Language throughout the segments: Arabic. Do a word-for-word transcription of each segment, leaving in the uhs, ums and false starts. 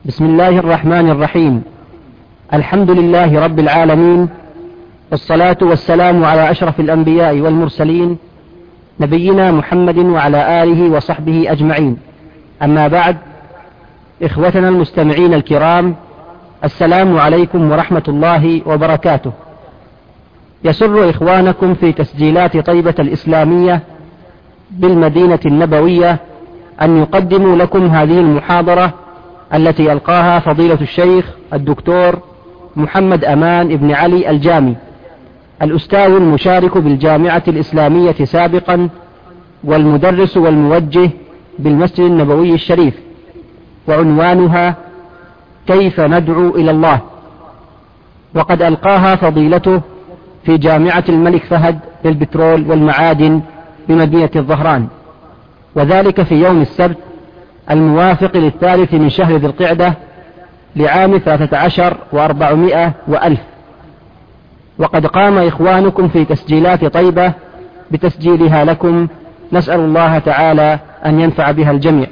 بسم الله الرحمن الرحيم. الحمد لله رب العالمين، والصلاة والسلام على أشرف الأنبياء والمرسلين، نبينا محمد وعلى آله وصحبه أجمعين. أما بعد، إخوتنا المستمعين الكرام، السلام عليكم ورحمة الله وبركاته. يسر إخوانكم في تسجيلات طيبة الإسلامية بالمدينة النبوية أن يقدموا لكم هذه المحاضرة التي يلقاها فضيلة الشيخ الدكتور محمد أمان بن علي الجامي، الأستاذ المشارك بالجامعة الإسلامية سابقا، والمدرس والموجه بالمسجد النبوي الشريف، وعنوانها كيف ندعو إلى الله. وقد ألقاها فضيلته في جامعة الملك فهد للبترول والمعادن بمدينة الظهران، وذلك في يوم السبت الموافق للثالث من شهر ذي القعدة لعام ثلاثة عشر وأربعمائة وألف. وقد قام إخوانكم في تسجيلات طيبة بتسجيلها لكم، نسأل الله تعالى أن ينفع بها الجميع.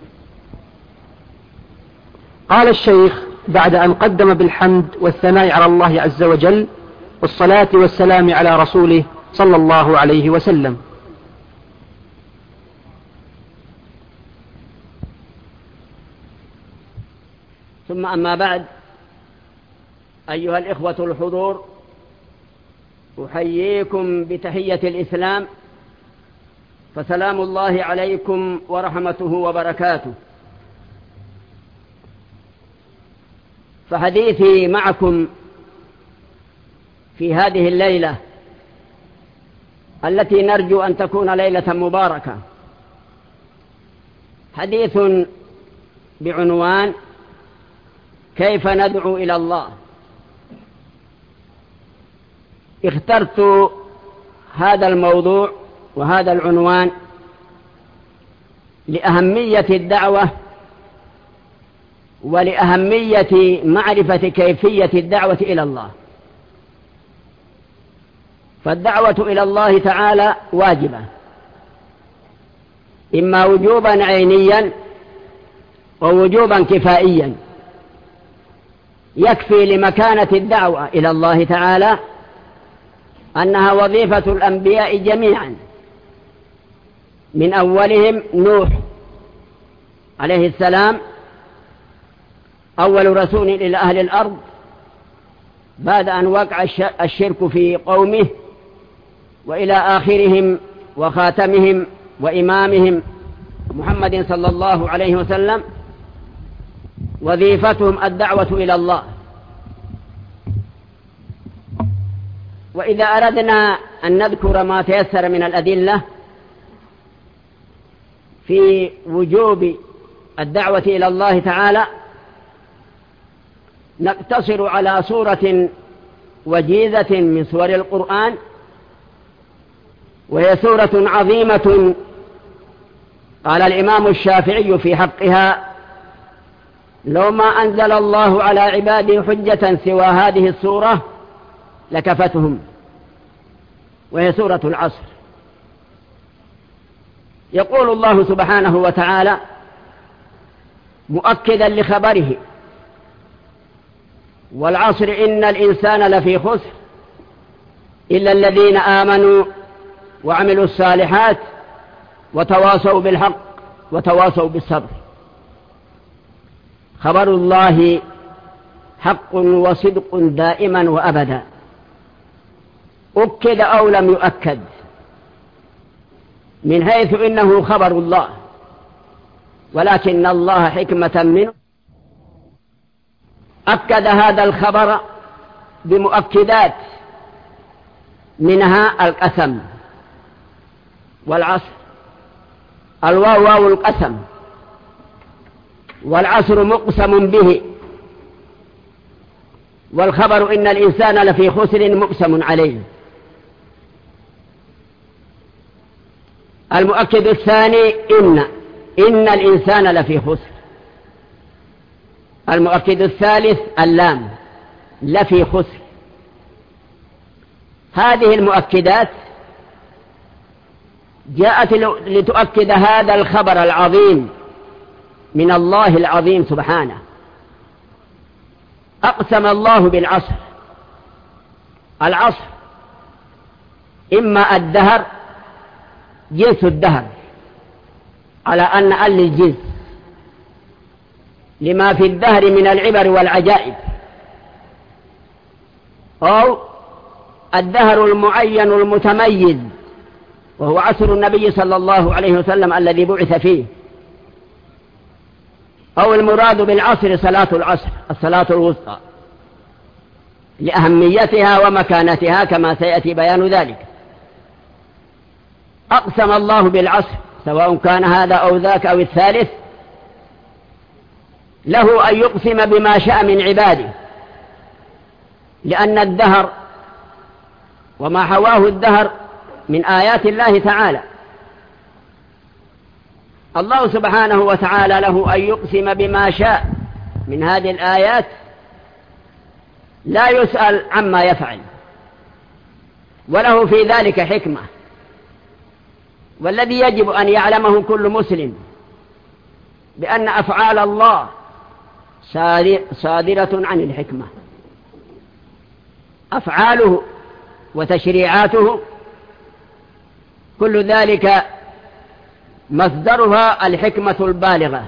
قال الشيخ بعد أن قدم بالحمد والثناء على الله عز وجل والصلاة والسلام على رسوله صلى الله عليه وسلم: ثم أما بعد، أيها الإخوة الحضور، أحييكم بتحية الإسلام، فسلام الله عليكم ورحمته وبركاته. فحديثي معكم في هذه الليلة التي نرجو أن تكون ليلة مباركة حديث بعنوان كيف ندعو إلى الله. اخترت هذا الموضوع وهذا العنوان لأهمية الدعوة ولأهمية معرفة كيفية الدعوة إلى الله. فالدعوة إلى الله تعالى واجبة، إما وجوبا عينيا ووجوبا كفائيا. يكفي لمكانة الدعوة إلى الله تعالى أنها وظيفة الأنبياء جميعا، من أولهم نوح عليه السلام، أول رسول إلى أهل الأرض بعد أن وقع الشرك في قومه، وإلى آخرهم وخاتمهم وإمامهم محمد صلى الله عليه وسلم، وظيفتهم الدعوة إلى الله. وإذا أردنا أن نذكر ما تيسر من الأدلة في وجوب الدعوة إلى الله تعالى، نقتصر على سورة وجيزة من سور القرآن، وهي سورة عظيمة قال الإمام الشافعي في حقها: لو ما أنزل الله على عباده حجة سوى هذه السورة لكفتهم. وهي سورة العصر. يقول الله سبحانه وتعالى مؤكدا لخبره: والعصر إن الإنسان لفي خسر إلا الذين آمنوا وعملوا الصالحات وتواصوا بالحق وتواصوا بالصبر. خبر الله حق وصدق دائما وأبدا، أكد أو لم يؤكد، من حيث إنه خبر الله، ولكن الله حكمة منه أكد هذا الخبر بمؤكدات، منها القسم والعصر. الواو واو القسم، والعصر مقسم به، والخبر إن الإنسان لفي خسر مقسم عليه. المؤكد الثاني إن إن الإنسان لفي خسر. المؤكد الثالث اللام لفي خسر. هذه المؤكدات جاءت لتؤكد هذا الخبر العظيم من الله العظيم سبحانه، أقسم الله بالعصر. العصر إما الدهر جنس الدهر على أن أل الجنس لما في الدهر من العبر والعجائب، أو الدهر المعين المتميز وهو عصر النبي صلى الله عليه وسلم الذي بعث فيه، أو المراد بالعصر صلاة العصر الصلاة الوسطى لأهميتها ومكانتها كما سيأتي بيان ذلك. أقسم الله بالعصر سواء كان هذا أو ذاك أو الثالث، له أن يقسم بما شاء من عباده، لأن الدهر وما حواه الدهر من آيات الله تعالى. الله سبحانه وتعالى له أن يقسم بما شاء من هذه الآيات، لا يسأل عما يفعل، وله في ذلك حكمة. والذي يجب أن يعلمه كل مسلم بأن أفعال الله صادرة عن الحكمة، أفعاله وتشريعاته كل ذلك مصدرها الحكمة البالغة.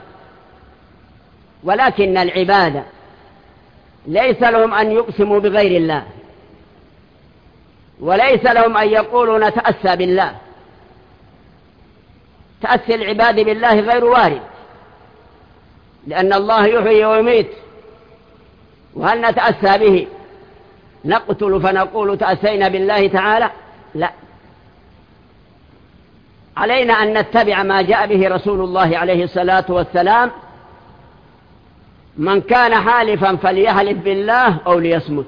ولكن العباد ليس لهم أن يقسموا بغير الله، وليس لهم أن يقولوا نتأسى بالله. تأسي العباد بالله غير وارد، لأن الله يحيي ويميت، وهل نتأسى به نقتل فنقول تأسينا بالله تعالى؟ لا، علينا أن نتبع ما جاء به رسول الله عليه الصلاة والسلام. من كان حالفا فليحلف بالله أو ليصمت،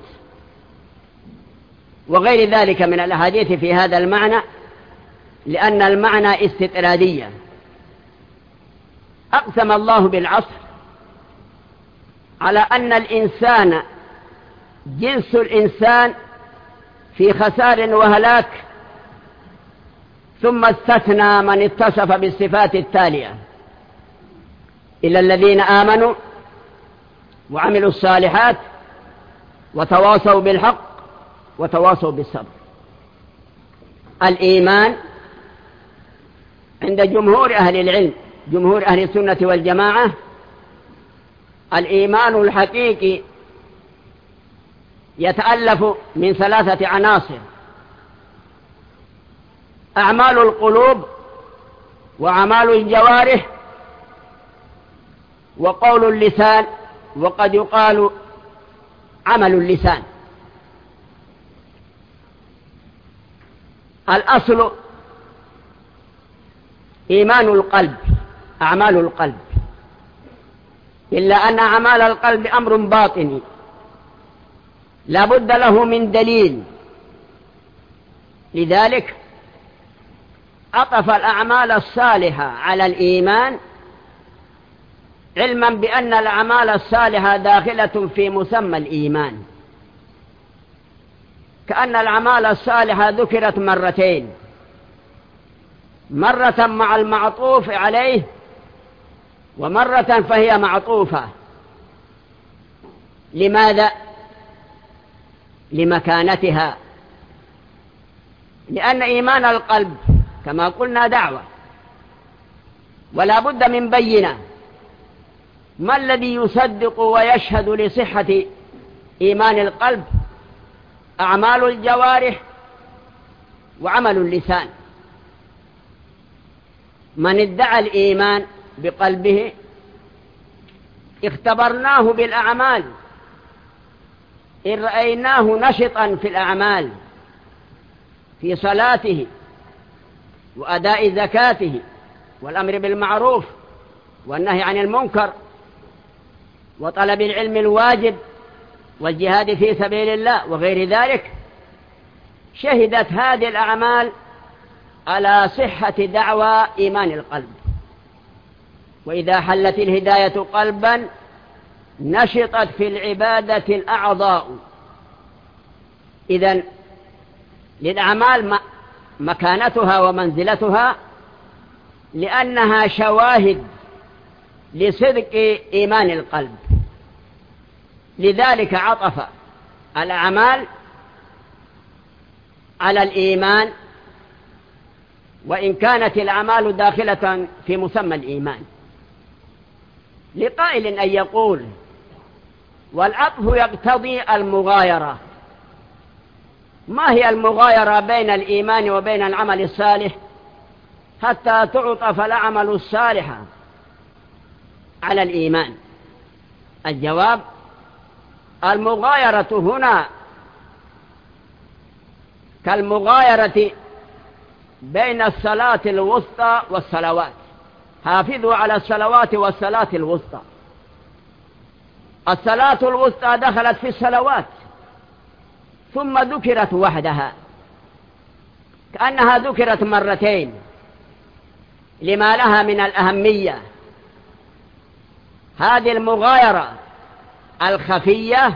وغير ذلك من الأحاديث في هذا المعنى، لأن المعنى استطرادية. أقسم الله بالعصر على أن الإنسان جنس الإنسان في خسار وهلاك، ثم استثنى من اتصف بالصفات التالية: إلا الذين آمنوا وعملوا الصالحات وتواصوا بالحق وتواصوا بالصبر. الإيمان عند جمهور أهل العلم، جمهور أهل السنة والجماعة، الإيمان الحقيقي يتألف من ثلاثة عناصر: أعمال القلوب، وأعمال الجوارح، وقول اللسان، وقد يقال عمل اللسان. الأصل إيمان القلب، أعمال القلب، إلا أن أعمال القلب أمر باطني لا بد له من دليل، لذلك عطف الأعمال الصالحة على الإيمان، علما بأن الأعمال الصالحة داخلة في مسمى الإيمان، كأن الأعمال الصالحة ذكرت مرتين، مرة مع المعطوف عليه، ومرة فهي معطوفة. لماذا؟ لمكانتها، لأن إيمان القلب كما قلنا دعوة، ولا بد من بينة. ما الذي يصدق ويشهد لصحة إيمان القلب؟ أعمال الجوارح وعمل اللسان. من ادعى الإيمان بقلبه اختبرناه بالأعمال، إن رأيناه نشطا في الأعمال، في صلاته وأداء زكاته والأمر بالمعروف والنهي عن المنكر وطلب العلم الواجب والجهاد في سبيل الله وغير ذلك، شهدت هذه الأعمال على صحة دعوى إيمان القلب. وإذا حلت الهداية قلبا نشطت في العبادة الأعضاء. إذن للأعمال مكانتها ومنزلتها، لأنها شواهد لصدق إيمان القلب. لذلك عطف الأعمال على الإيمان، وإن كانت الأعمال داخلة في مسمى الإيمان. لقائل أن يقول والعطف يقتضي المغايرة. ما هي المغايرة بين الإيمان وبين العمل الصالح حتى تعطف العمل الصالح على الإيمان؟ الجواب: المغايرة هنا كالمغايرة بين الصلاة الوسطى والصلوات. حافظوا على الصلوات والصلاة الوسطى. الصلاة الوسطى دخلت في الصلوات ثم ذكرت وحدها كأنها ذكرت مرتين لما لها من الأهمية. هذه المغايرة الخفية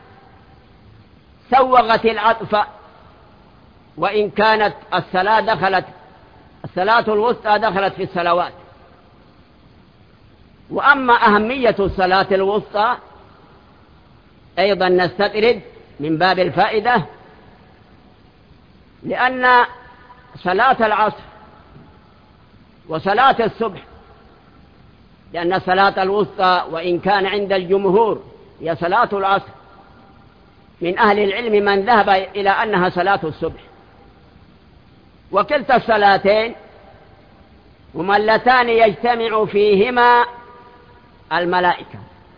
سوغت العطف، وإن كانت الصلاة دخلت الصلاة الوسطى دخلت في الصلوات. وأما أهمية الصلاة الوسطى أيضا نستطرد من باب الفائدة، لأن صلاة العصر وصلاة الصبح، لأن صلاة الوسطى وإن كان عند الجمهور هي صلاة العصر، من أهل العلم من ذهب إلى أنها صلاة الصبح. وكلتا الصلاتين هما اللتان يجتمع فيهما الملائكة.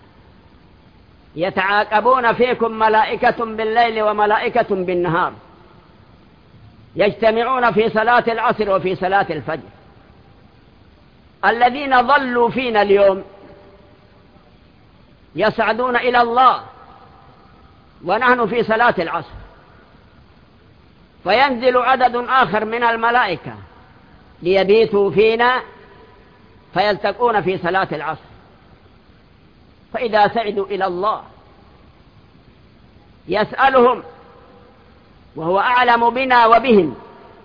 يتعاقبون فيكم ملائكة بالليل وملائكة بالنهار، يجتمعون في صلاة العصر وفي صلاة الفجر. الذين ضلوا فينا اليوم يصعدون إلى الله ونحن في صلاة العصر، فينزل عدد آخر من الملائكة ليبيتوا فينا فيلتقون في صلاة العصر. فإذا سعدوا إلى الله يسألهم وهو أعلم بنا وبهم،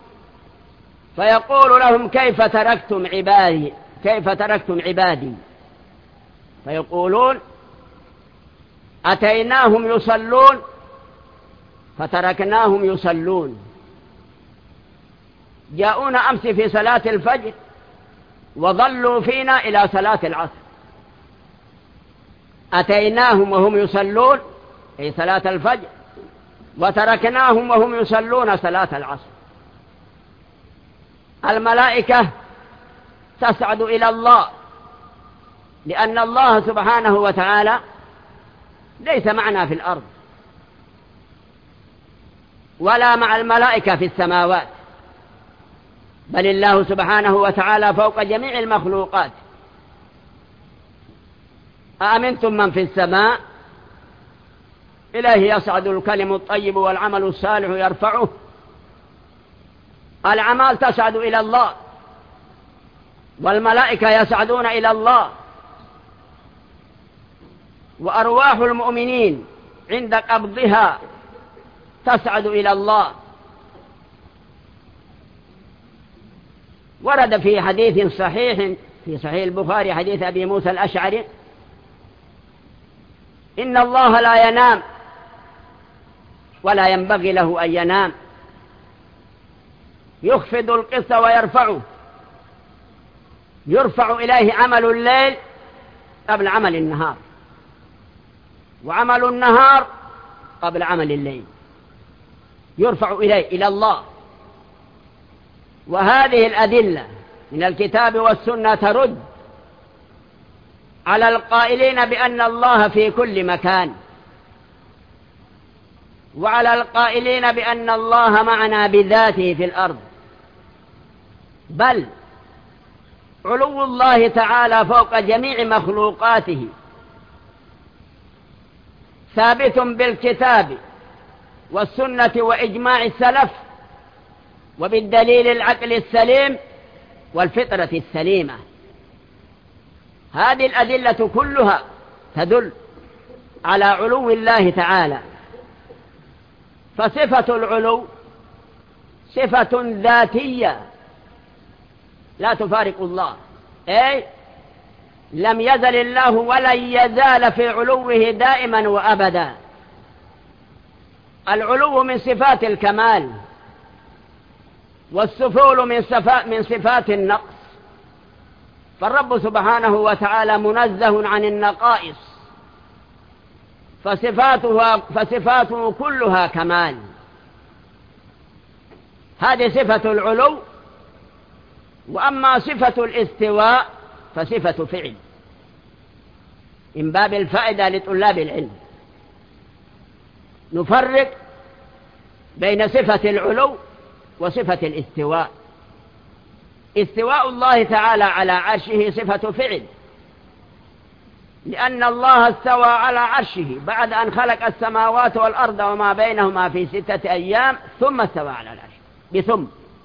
فيقول لهم: كيف تركتم عبادي كيف تركتم عبادي فيقولون: أتيناهم يصلون فتركناهم يصلون. جاءونا أمس في صلاة الفجر وظلوا فينا إلى صلاة العصر. أتيناهم وهم يصلون في صلاة الفجر، وتركناهم وهم يصلون صلاة العصر. الملائكة تصعد إلى الله، لأن الله سبحانه وتعالى ليس معنا في الأرض ولا مع الملائكة في السماوات، بل الله سبحانه وتعالى فوق جميع المخلوقات. أأمنتم من في السماء إليه يصعد الكلم الطيب والعمل الصالح يرفعه. الأعمال تصعد إلى الله والملائكة يصعدون إلى الله، وأرواح المؤمنين عند قبضها تصعد إلى الله. ورد في حديث صحيح في صحيح البخاري حديث أبي موسى الأشعري: إن الله لا ينام ولا ينبغي له أن ينام، يخفض القسط ويرفعه. يرفع إليه عمل الليل قبل عمل النهار، وعمل النهار قبل عمل الليل، يرفع إليه إلى الله. وهذه الأدلة من الكتاب والسنة ترد على القائلين بأن الله في كل مكان، وعلى القائلين بأن الله معنا بذاته في الأرض. بل علو الله تعالى فوق جميع مخلوقاته ثابت بالكتاب والسنة وإجماع السلف، وبالدليل العقل السليم والفطرة السليمة. هذه الأدلة كلها تدل على علو الله تعالى. فصفة العلو صفة ذاتية لا تفارق الله، أي لم يزل الله ولن يزال في علوه دائما وأبدا. العلو من صفات الكمال، والسفول من من صفات النقص، فالرب سبحانه وتعالى منزه عن النقائص، فصفاته, فصفاته كلها كمال. هذه صفة العلو. وأما صفة الاستواء فصفة فعل، من باب الفائدة لطلاب العلم. نفرق بين صفة العلو وصفة الاستواء. استواء الله تعالى على عرشه صفة فعل، لأن الله استوى على عرشه بعد أن خلق السماوات والأرض وما بينهما في ستة أيام، ثم استوى على العرش بثم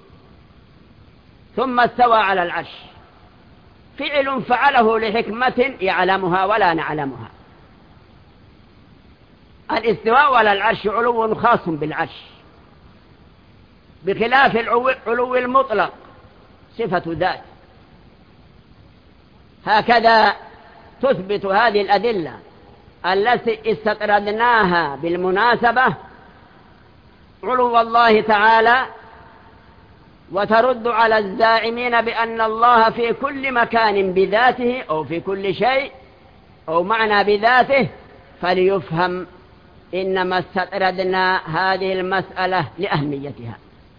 ثم استوى على العرش. فعل فعله لحكمة يعلمها ولا نعلمها. الاستواء على العرش علو خاص بالعرش، بخلاف العلو المطلق صفة ذات. هكذا تثبت هذه الأدلة التي استطردناها بالمناسبة علو الله تعالى، وترد على الزاعمين بأن الله في كل مكان بذاته أو في كل شيء أو معنى بذاته، فليفهم إنما استطردنا هذه المسألة لأهميتها.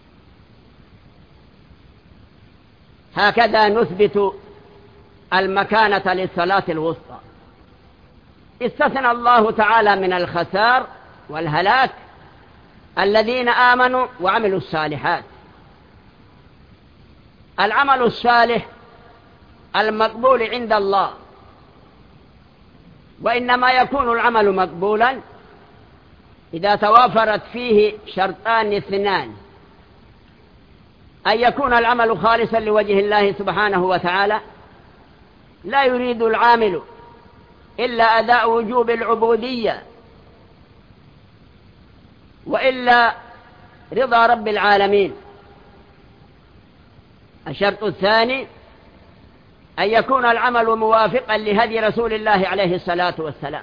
هكذا نثبت المكانة للصلاة الوسطى. استثنى الله تعالى من الخسار والهلاك الذين آمنوا وعملوا الصالحات. العمل الصالح المقبول عند الله، وإنما يكون العمل مقبولا إذا توافرت فيه شرطان اثنان: أن يكون العمل خالصا لوجه الله سبحانه وتعالى، لا يريد العامل إلا أداء وجوب العبودية وإلا رضا رب العالمين. الشرط الثاني أن يكون العمل موافقا لهدي رسول الله عليه الصلاة والسلام،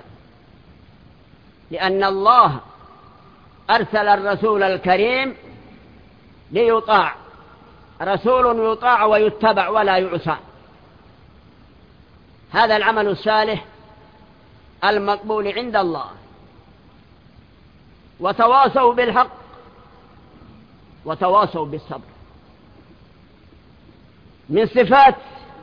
لأن الله أرسل الرسول الكريم ليطاع، رسول يطاع ويتبع ولا يعصى. هذا العمل الصالح المقبول عند الله. وتواصوا بالحق وتواصوا بالصبر. من صفات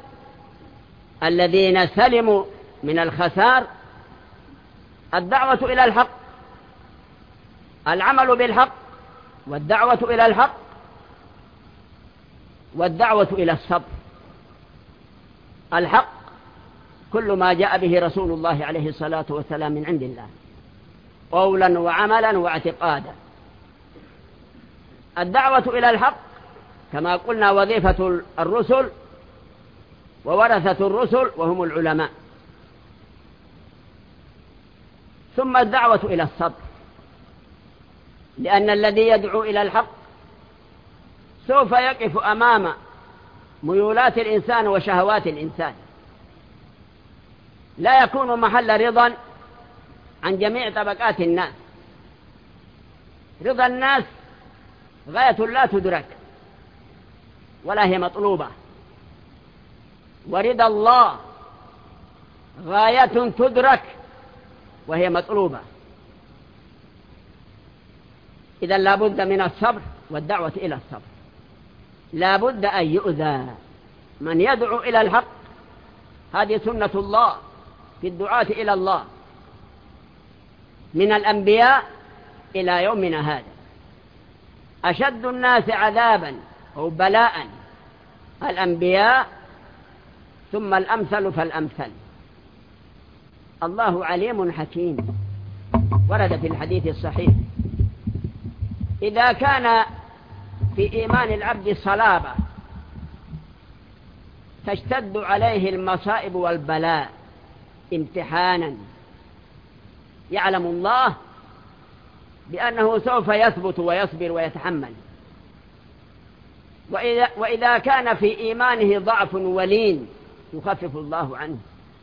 الذين سلموا من الخسار الدعوة إلى الحق، العمل بالحق، والدعوة إلى الحق، والدعوة إلى الصبر. الحق كل ما جاء به رسول الله عليه الصلاة والسلام من عند الله، قولا وعملا واعتقادا. الدعوة إلى الحق كما قلنا وظيفة الرسل وورثة الرسل وهم العلماء. ثم الدعوة إلى الصبر، لأن الذي يدعو إلى الحق سوف يقف أمام ميولات الإنسان وشهوات الإنسان، لا يكون محل رضا عن جميع طبقات الناس. رضا الناس غاية لا تدرك ولا هي مطلوبة، ورضا الله غاية تدرك وهي مطلوبة. إذا لا بد من الصبر والدعوة إلى الصبر. لا بد أن يؤذى من يدعو إلى الحق، هذه سنة الله في الدعاة إلى الله من الأنبياء إلى يومنا هذا. أشد الناس عذابا أو بلاء الأنبياء، ثم الأمثل فالأمثل. الله عليم حكيم. ورد في الحديث الصحيح: إذا كان في إيمان العبد صلابة تشتد عليه المصائب والبلاء امتحانا، يعلم الله بأنه سوف يثبت ويصبر ويتحمل. وإذا, وإذا كان في إيمانه ضعف ولين يخفف الله عنه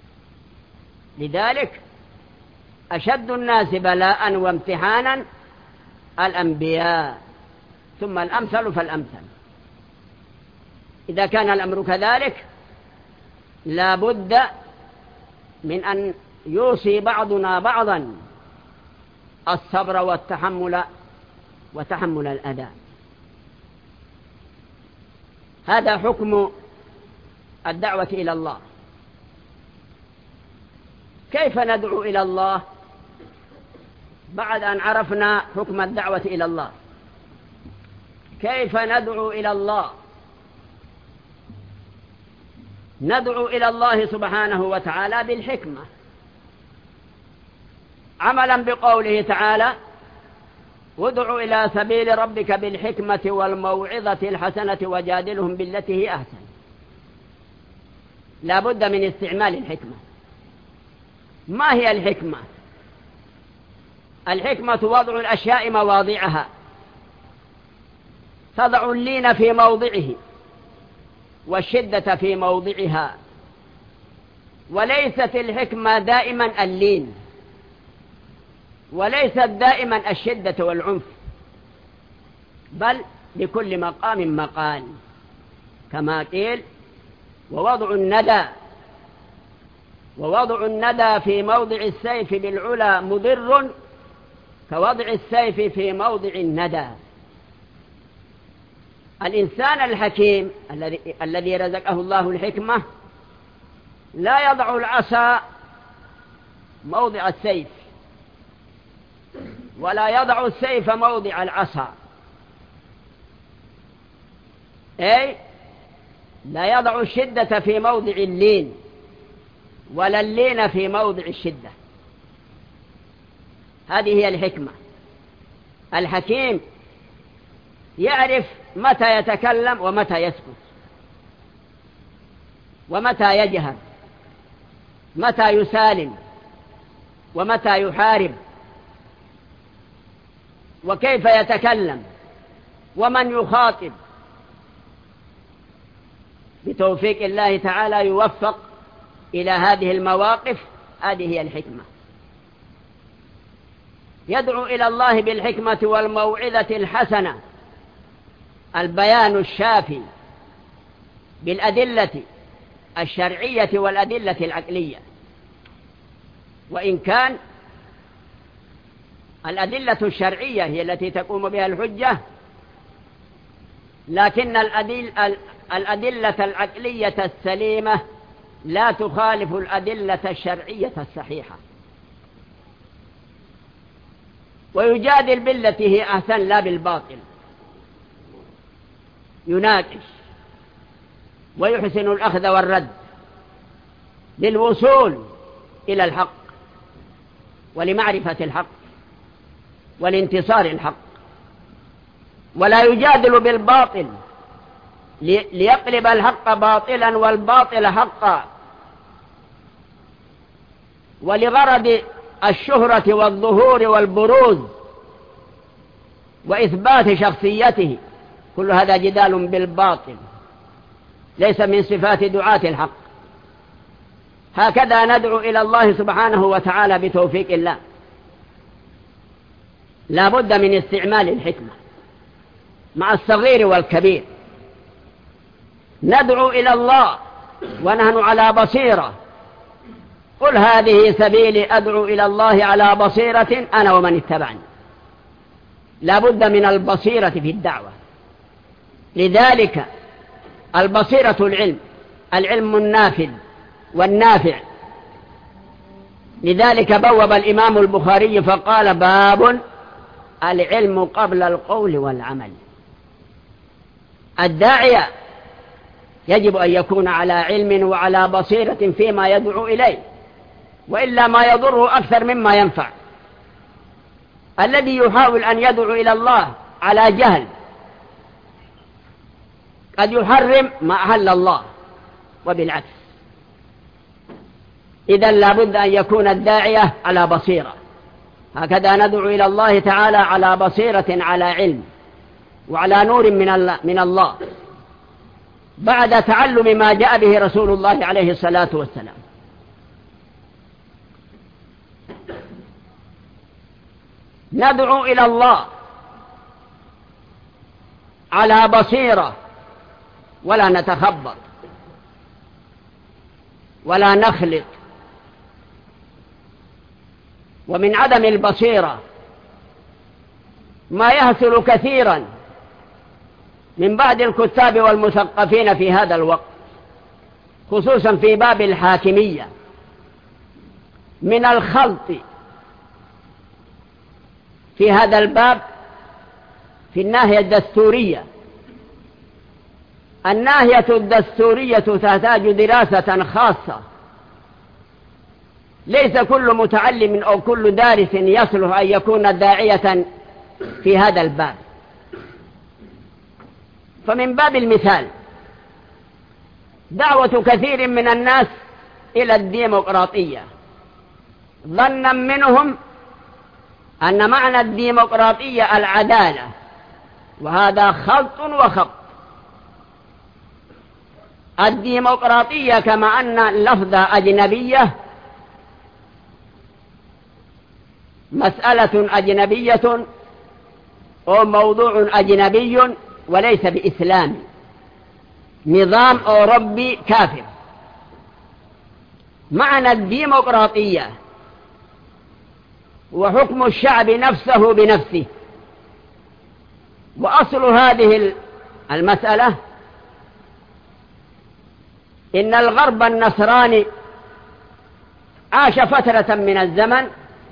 لذلك أشد الناس بلاء وامتحانا الأنبياء، ثم الأمثل فالأمثل. إذا كان الأمر كذلك لا بد من أن يوصي بعضنا بعضا الصبر والتحمل وتحمل الأذى. هذا حكم الدعوة إلى الله. كيف ندعو إلى الله بعد أن عرفنا حكم الدعوة إلى الله؟ كيف ندعو إلى الله؟ ندعو إلى الله سبحانه وتعالى بالحكمة، عملا بقوله تعالى: وادع إلى سبيل ربك بالحكمة والموعظة الحسنة وجادلهم بالتي هي أحسن. لا بد من استعمال الحكمة. ما هي الحكمة؟ الحكمة وضع الأشياء مواضعها، تضع اللين في موضعه والشدة في موضعها. وليست الحكمة دائما اللين، وليست دائما الشدة والعنف، بل لكل مقام مقال، كما قيل: ووضع الندى ووضع الندى في موضع السيف بالعلا مضر كوضع السيف في موضع الندى. الإنسان الحكيم الذي الذي رزقه الله الحكمة لا يضع العصا موضع السيف، ولا يضع السيف موضع العصا، أي لا يضع الشدة في موضع اللين، ولا اللين في موضع الشدة. هذه هي الحكمة. الحكيم يعرف متى يتكلم ومتى يسكت، ومتى يجهر، متى يسالم ومتى يحارب، وكيف يتكلم ومن يخاطب. بتوفيق الله تعالى يوفق إلى هذه المواقف. هذه هي الحكمة. يدعو إلى الله بالحكمة والموعظة الحسنة، البيان الشافي بالأدلة الشرعية والأدلة العقلية. وإن كان الأدلة الشرعية هي التي تقوم بها الحجة، لكن الأدل الأدلة العقلية السليمة لا تخالف الأدلة الشرعية الصحيحة. ويجادل بالتي هي أحسن لا بالباطل، يناقش ويحسن الأخذ والرد للوصول إلى الحق ولمعرفة الحق والانتصار الحق. ولا يجادل بالباطل ليقلب الحق باطلا والباطل حقا، ولغرض الشهرة والظهور والبروز وإثبات شخصيته. كل هذا جدال بالباطل، ليس من صفات دعاة الحق. هكذا ندعو إلى الله سبحانه وتعالى بتوفيق الله. لا بد من استعمال الحكمة مع الصغير والكبير. ندعو إلى الله ونحن على بصيرة. قل هذه سبيلي أدعو إلى الله على بصيرة أنا ومن اتبعني. لا بد من البصيرة في الدعوة. لذلك البصيرة العلم، العلم النافذ والنافع. لذلك بوب الإمام البخاري فقال: باب العلم قبل القول والعمل. الداعية يجب أن يكون على علم وعلى بصيرة فيما يدعو إليه، وإلا ما يضره أكثر مما ينفع. الذي يحاول أن يدعو إلى الله على جهل قد يحرم ما أحل الله، وبالعكس. إذن لا بد أن يكون الداعية على بصيرة. هكذا ندعو إلى الله تعالى على بصيرة، على علم وعلى نور من الله، بعد تعلم ما جاء به رسول الله عليه الصلاة والسلام. ندعو إلى الله على بصيرة ولا نتخبط ولا نخلط. ومن عدم البصيرة ما يحصل كثيرا من بعض الكتاب والمثقفين في هذا الوقت، خصوصا في باب الحاكمية، من الخلط في هذا الباب في الناحية الدستورية. الناحية الدستورية تحتاج دراسة خاصة، ليس كل متعلم أو كل دارس يصلح أن يكون داعية في هذا الباب. فمن باب المثال دعوة كثير من الناس إلى الديمقراطية ظنا منهم أن معنى الديمقراطية العدالة، وهذا خلط وخط. الديمقراطية كما أن اللفظ أجنبية، مسألة أجنبية أو موضوع أجنبي وليس بإسلامي، نظام أوروبي كافر. معنى الديمقراطية وحكم الشعب نفسه بنفسه. وأصل هذه المسألة إن الغرب النصراني عاش فترة من الزمن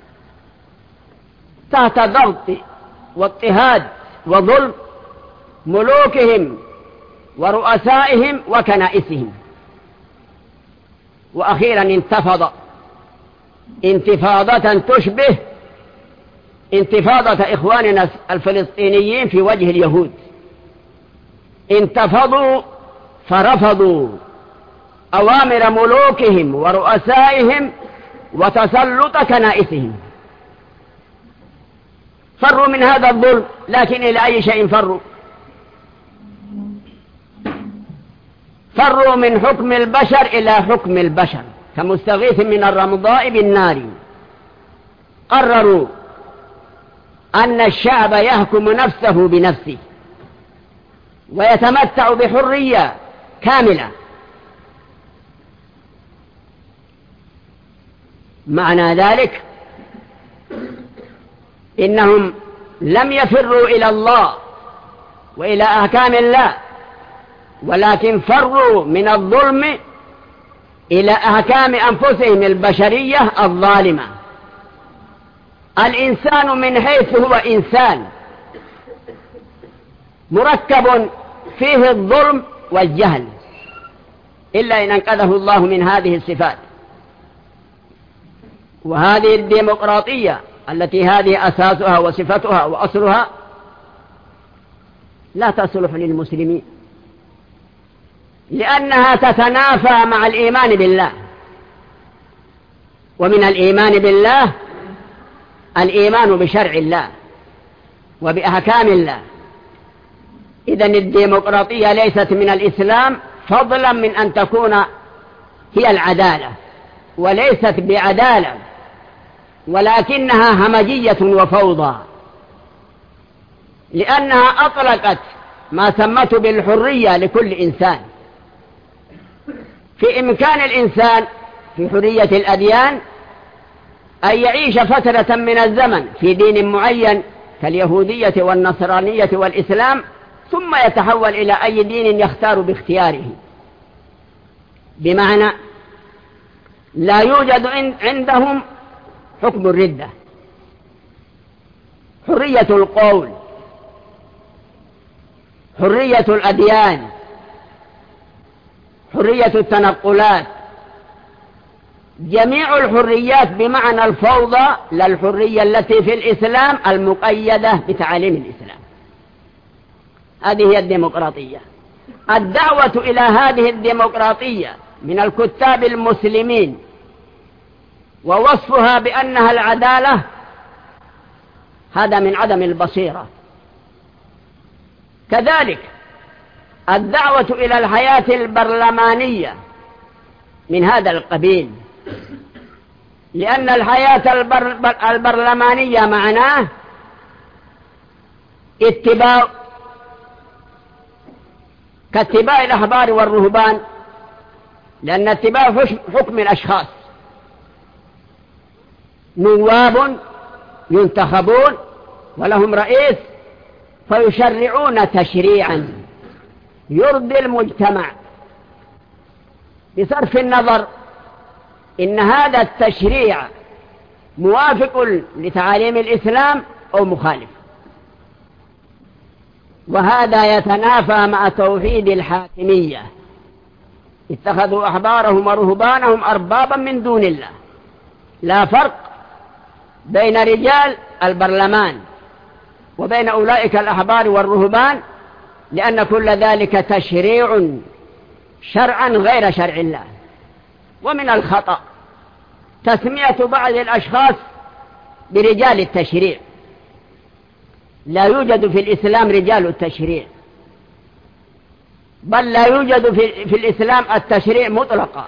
تحت ضغط واضطهاد وظلم ملوكهم ورؤسائهم وكنائسهم، وأخيرا انتفض انتفاضة تشبه انتفاضة إخواننا الفلسطينيين في وجه اليهود. انتفضوا فرفضوا أوامر ملوكهم ورؤسائهم وتسلط كنائسهم، فروا من هذا الظلم. لكن إلى أي شيء فروا؟ فروا من حكم البشر إلى حكم البشر، كمستغيث من الرمضاء بالنار. قرروا أن الشعب يحكم نفسه بنفسه ويتمتع بحرية كاملة. معنى ذلك إنهم لم يفروا إلى الله وإلى أحكام الله، ولكن فروا من الظلم إلى أحكام أنفسهم البشرية الظالمة. الإنسان من حيث هو إنسان مركب فيه الظلم والجهل، إلا إن أنقذه الله من هذه الصفات. وهذه الديمقراطية التي هذه أساسها وصفتها وأصلها لا تصلح للمسلمين، لأنها تتنافى مع الإيمان بالله. ومن الإيمان بالله الإيمان بشرع الله وبأحكام الله. إذن الديمقراطية ليست من الإسلام، فضلا من أن تكون هي العدالة، وليست بعدالة، ولكنها همجية وفوضى، لأنها أطلقت ما سمته بالحرية لكل إنسان. في إمكان الإنسان في حرية الأديان أن يعيش فترة من الزمن في دين معين كاليهودية والنصرانية والإسلام، ثم يتحول إلى أي دين يختار باختياره. بمعنى لا يوجد عندهم حكم الردة، حرية القول، حرية الأديان، حرية التنقلات، جميع الحريات بمعنى الفوضى، لا الحرية التي في الإسلام المقيدة بتعاليم الإسلام. هذه هي الديمقراطية. الدعوة إلى هذه الديمقراطية من الكتاب المسلمين ووصفها بأنها العدالة، هذا من عدم البصيرة. كذلك الدعوة إلى الحياة البرلمانية من هذا القبيل، لأن الحياة البر... البرلمانية معناه اتباع كاتباع الأحبار والرهبان، لأن اتباع حكم الأشخاص، نواب ينتخبون ولهم رئيس فيشرعون تشريعا يرضي المجتمع بصرف النظر إن هذا التشريع موافق لتعاليم الإسلام أو مخالف. وهذا يتنافى مع توحيد الحاكمية، اتخذوا أحبارهم ورهبانهم أربابا من دون الله. لا فرق بين رجال البرلمان وبين أولئك الأحبار والرهبان، لأن كل ذلك تشريع شرعا غير شرع الله. ومن الخطأ تسمية بعض الأشخاص برجال التشريع. لا يوجد في الإسلام رجال التشريع، بل لا يوجد في, في الإسلام التشريع مطلقا.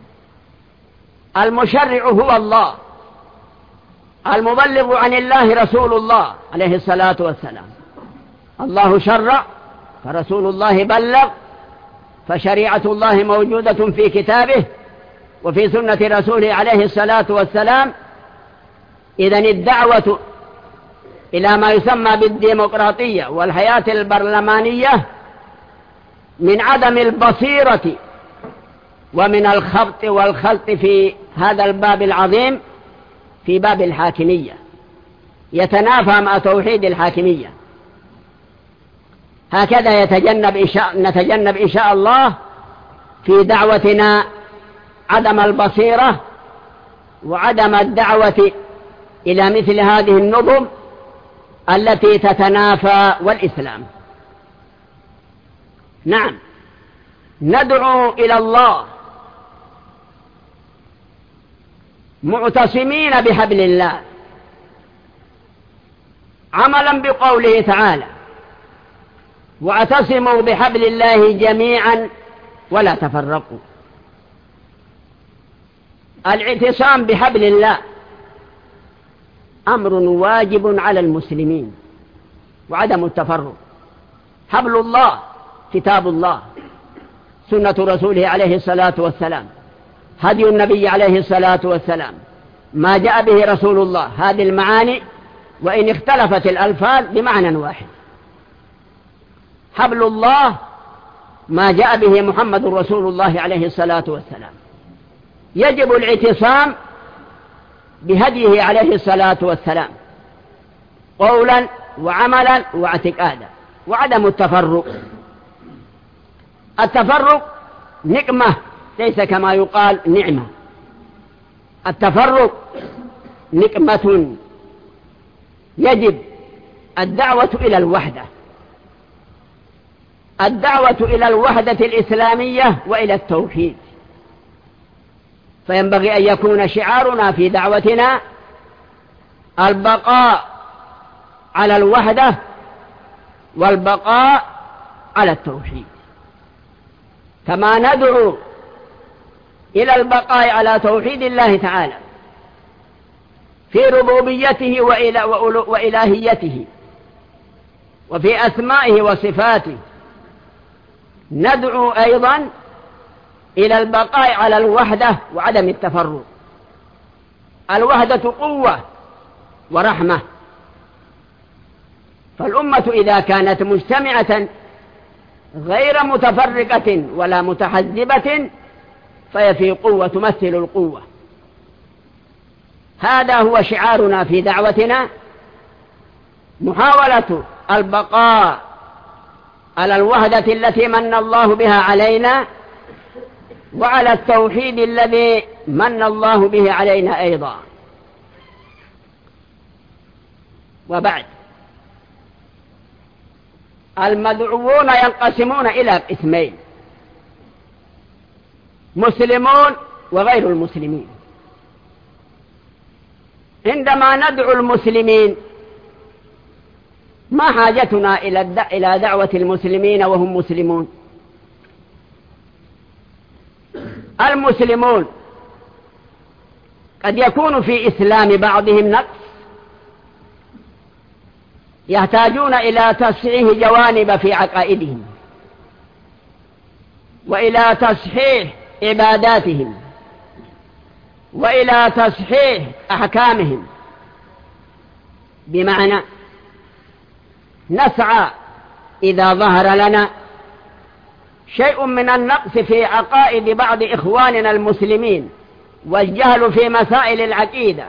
المشرع هو الله، المبلغ عن الله رسول الله عليه الصلاة والسلام. الله شرع فرسول الله بلغ، فشريعة الله موجودة في كتابه وفي سنة رسوله عليه الصلاة والسلام. إذن الدعوة إلى ما يسمى بالديمقراطية والحياة البرلمانية من عدم البصيرة ومن الخبط والخلط في هذا الباب العظيم، في باب الحاكمية، يتنافى مع توحيد الحاكمية. هكذا يتجنب إن شاء نتجنب إن شاء الله في دعوتنا عدم البصيرة وعدم الدعوة إلى مثل هذه النظم التي تتنافى والإسلام. نعم، ندعو إلى الله معتصمين بحبل الله، عملا بقوله تعالى: واعتصموا بحبل الله جميعا ولا تفرقوا. الاعتصام بحبل الله أمر واجب على المسلمين، وعدم التفرق. حبل الله كتاب الله، سنة رسوله عليه الصلاة والسلام، هدي النبي عليه الصلاة والسلام، ما جاء به رسول الله. هذه المعاني وإن اختلفت الألفاظ بمعنى واحد. حبل الله ما جاء به محمد رسول الله عليه الصلاة والسلام. يجب الاعتصام بهديه عليه الصلاة والسلام قولا وعملا واعتقادا، وعدم التفرق. التفرق نقمة ليس كما يقال نعمة. التفرق نقمة. يجب الدعوة إلى الوحدة، الدعوة إلى الوحدة الإسلامية وإلى التوحيد. فينبغي أن يكون شعارنا في دعوتنا البقاء على الوحدة والبقاء على التوحيد، كما ندعو إلى البقاء على توحيد الله تعالى في ربوبيته وإلهيته وفي أسمائه وصفاته. ندعو أيضا إلى البقاء على الوحدة وعدم التفرق. الوحدة قوة ورحمة، فالأمة إذا كانت مجتمعة غير متفرقة ولا متحزبة فهي في قوة تمثل القوة. هذا هو شعارنا في دعوتنا، محاولة البقاء على الوحدة التي من الله بها علينا وعلى التوحيد الذي من الله به علينا أيضا. وبعد، المدعوون ينقسمون إلى قسمين: مسلمون وغير المسلمين. عندما ندعو المسلمين ما حاجتنا إلى دعوة المسلمين وهم مسلمون؟ المسلمون قد يكون في إسلام بعضهم نقص، يحتاجون إلى تصحيح جوانب في عقائدهم، وإلى تصحيح عباداتهم، وإلى تصحيح أحكامهم. بمعنى نسعى إذا ظهر لنا شيء من النقص في عقائد بعض إخواننا المسلمين، والجهل في مسائل العقيدة،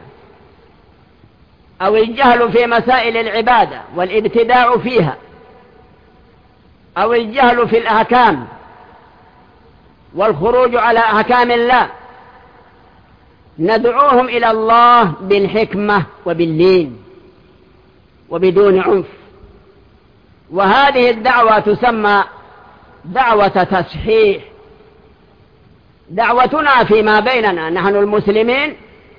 أو الجهل في مسائل العبادة والابتداع فيها، أو الجهل في الأحكام والخروج على أحكام الله، ندعوهم إلى الله بالحكمة وباللين وبدون عنف. وهذه الدعوة تسمى دعوة تصحيح. دعوتنا فيما بيننا نحن المسلمين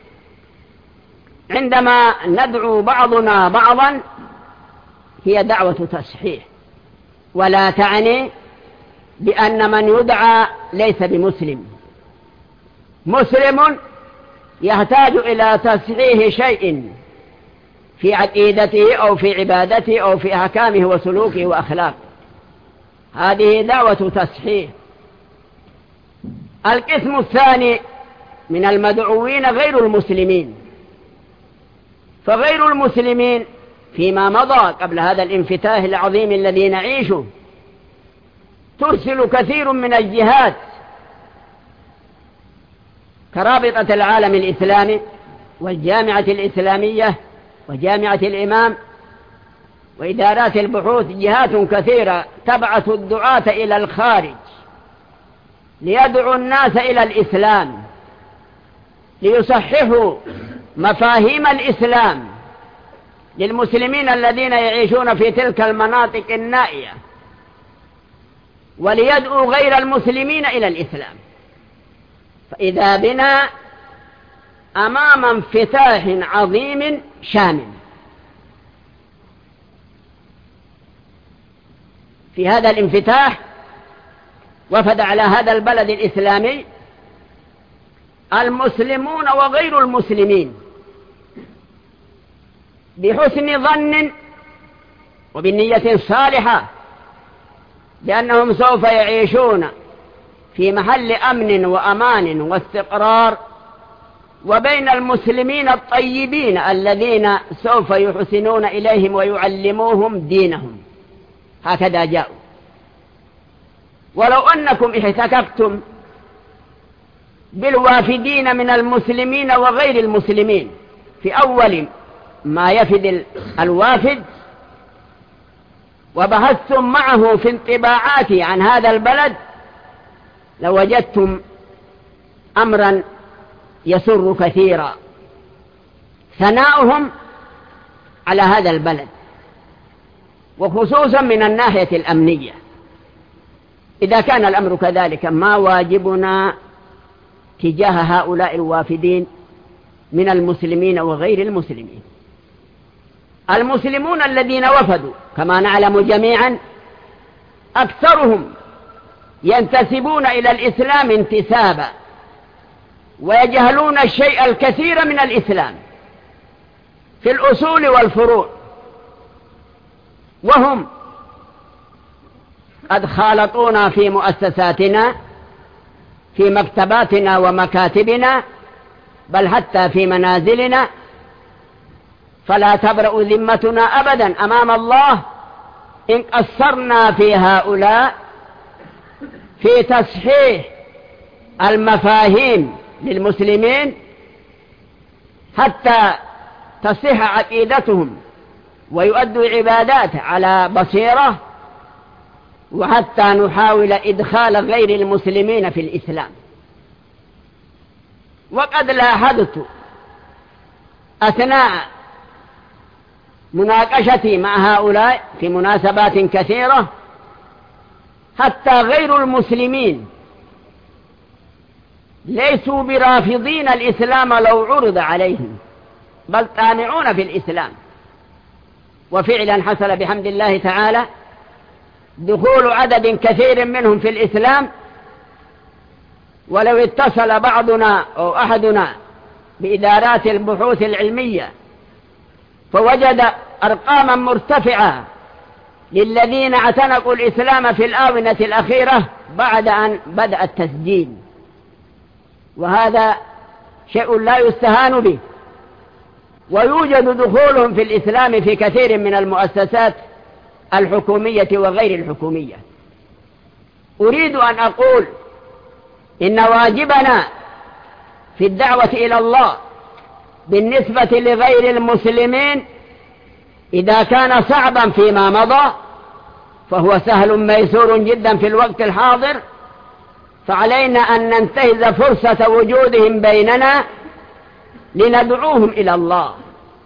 عندما ندعو بعضنا بعضا هي دعوة تصحيح، ولا تعني بأن من يدعى ليس بمسلم. مسلم يحتاج إلى تصحيح شيء في عقيدته أو في عبادته أو في أحكامه وسلوكه وأخلاقه. هذه دعوة تصحيح. القسم الثاني من المدعوين غير المسلمين. فغير المسلمين فيما مضى قبل هذا الانفتاح العظيم الذي نعيشه ترسل كثير من الجهات كرابطة العالم الإسلامي والجامعة الإسلامية وجامعة الإمام وإدارات البحوث، جهات كثيرة تبعث الدعاة إلى الخارج ليدعو الناس إلى الإسلام، ليصححوا مفاهيم الإسلام للمسلمين الذين يعيشون في تلك المناطق النائية، وليدعو غير المسلمين إلى الإسلام. فإذا بنا أمام انفتاح عظيم شامل. في هذا الانفتاح وفد على هذا البلد الإسلامي المسلمون وغير المسلمين بحسن ظن وبالنية صالحة بأنهم سوف يعيشون في محل أمن وأمان واستقرار، وبين المسلمين الطيبين الذين سوف يحسنون إليهم ويعلموهم دينهم. هكذا جاءوا. ولو أنكم احتكفتم بالوافدين من المسلمين وغير المسلمين في أول ما يفد الوافد وبحثتم معه في انطباعاته عن هذا البلد لوجدتم أمرا يسر كثيرا، ثناؤهم على هذا البلد، وخصوصا من الناحية الأمنية. إذا كان الأمر كذلك ما واجبنا تجاه هؤلاء الوافدين من المسلمين وغير المسلمين؟ المسلمون الذين وفدوا كما نعلم جميعا أكثرهم ينتسبون إلى الإسلام انتسابا، ويجهلون الشيء الكثير من الإسلام في الأصول والفروع، وهم قد خالطونا في مؤسساتنا، في مكتباتنا ومكاتبنا، بل حتى في منازلنا. فلا تبرأ ذمتنا أبدا أمام الله إن قصرنا في هؤلاء في تصحيح المفاهيم للمسلمين حتى تصح عقيدتهم ويؤدوا عبادات على بصيرة، وحتى نحاول إدخال غير المسلمين في الإسلام. وقد لاحظت أثناء مناقشتي مع هؤلاء في مناسبات كثيرة حتى غير المسلمين ليسوا برافضين الإسلام لو عرض عليهم، بل طامعون في الإسلام. وفعلا حصل بحمد الله تعالى دخول عدد كثير منهم في الإسلام. ولو اتصل بعضنا أو أحدنا بإدارات البحوث العلمية فوجد أرقاما مرتفعة للذين اعتنقوا الإسلام في الآونة الأخيرة بعد أن بدأ التسجيل، وهذا شيء لا يستهان به. ويوجد دخولهم في الإسلام في كثير من المؤسسات الحكومية وغير الحكومية. أريد أن أقول إن واجبنا في الدعوة إلى الله بالنسبة لغير المسلمين إذا كان صعبا فيما مضى فهو سهل ميسور جدا في الوقت الحاضر، فعلينا أن ننتهز فرصة وجودهم بيننا لندعوهم إلى الله.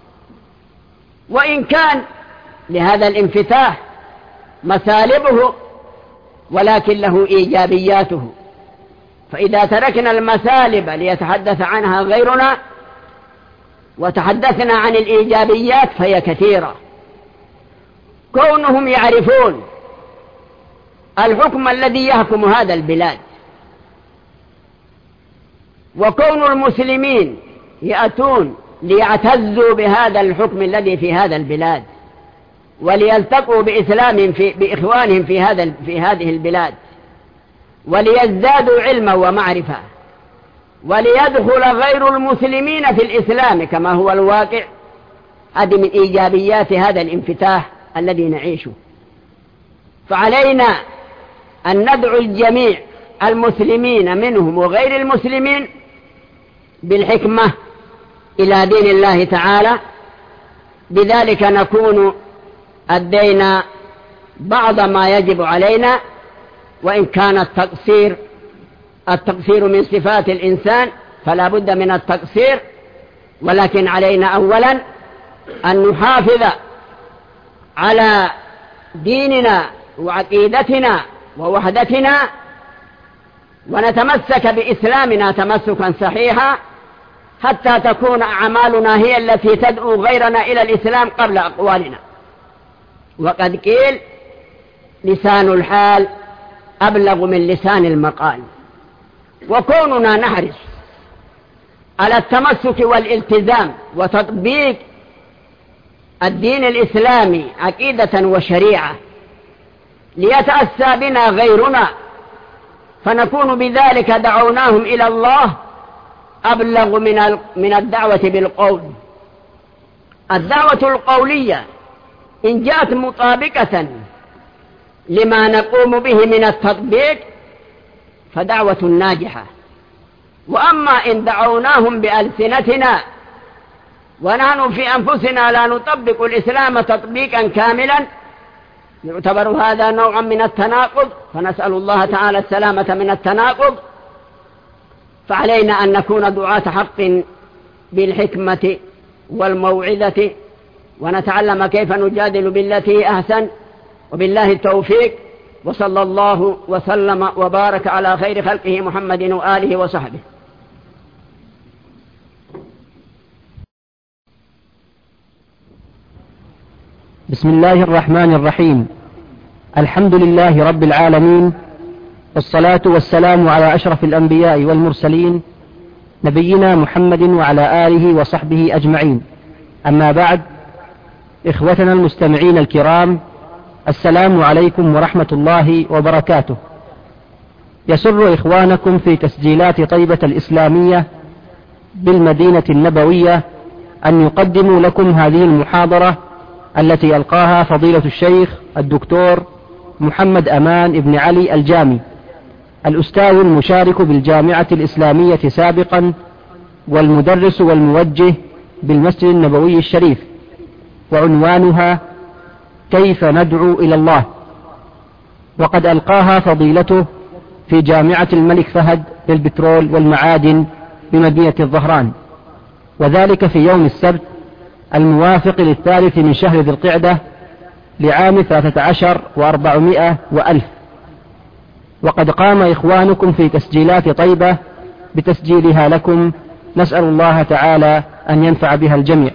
وإن كان لهذا الانفتاح مسالبه ولكن له إيجابياته، فإذا تركنا المسالب ليتحدث عنها غيرنا وتحدثنا عن الإيجابيات فهي كثيرة. كونهم يعرفون الحكم الذي يحكم هذا البلاد، وكون المسلمين يأتون ليعتزوا بهذا الحكم الذي في هذا البلاد وليلتقوا بإسلامهم في بإخوانهم في هذا في هذه البلاد وليزدادوا علما ومعرفة، وليدخل غير المسلمين في الإسلام كما هو الواقع. هذه من إيجابيات هذا الانفتاح الذي نعيشه. فعلينا أن ندعو الجميع المسلمين منهم وغير المسلمين بالحكمة إلى دين الله تعالى، بذلك نكون أدينا بعض ما يجب علينا. وإن كان التقصير التقصير من صفات الإنسان فلا بد من التقصير، ولكن علينا أولا أن نحافظ على ديننا وعقيدتنا ووحدتنا، ونتمسك بإسلامنا تمسكا صحيحا حتى تكون أعمالنا هي التي تدعو غيرنا إلى الإسلام قبل أقوالنا. وقد قيل لسان الحال أبلغ من لسان المقال. وكوننا نحرص على التمسك والالتزام وتطبيق الدين الإسلامي عقيدة وشريعة ليتأسى بنا غيرنا، فنكون بذلك دعوناهم إلى الله أبلغ من من الدعوة بالقول. الدعوة القولية إن جاءت مطابقة لما نقوم به من التطبيق فدعوة ناجحة. وأما إن دعوناهم بألسنتنا ونحن في أنفسنا لا نطبق الإسلام تطبيقا كاملا يعتبر هذا نوعا من التناقض، فنسأل الله تعالى السلامة من التناقض. فعلينا أن نكون دعاة حق بالحكمة والموعظة، ونتعلم كيف نجادل بالتي أحسن، وبالله التوفيق. وصلى الله وسلم وبارك على خير خلقه محمد وآله وصحبه. بسم الله الرحمن الرحيم. الحمد لله رب العالمين، والصلاة والسلام على أشرف الأنبياء والمرسلين نبينا محمد وعلى آله وصحبه أجمعين. أما بعد، إخوتنا المستمعين الكرام، السلام عليكم ورحمة الله وبركاته. يسر إخوانكم في تسجيلات طيبة الإسلامية بالمدينة النبوية أن يقدموا لكم هذه المحاضرة التي ألقاها فضيلة الشيخ الدكتور محمد أمان ابن علي الجامي، الأستاذ المشارك بالجامعة الإسلامية سابقا والمدرس والموجه بالمسجد النبوي الشريف، وعنوانها كيف ندعو إلى الله. وقد ألقاها فضيلته في جامعة الملك فهد للبترول والمعادن بمدينة الظهران، وذلك في يوم السبت الموافق للثالث من شهر ذي القعدة لعام ثلاثة عشر وأربعمائة وألف. وقد قام إخوانكم في تسجيلات طيبة بتسجيلها لكم، نسأل الله تعالى أن ينفع بها الجميع.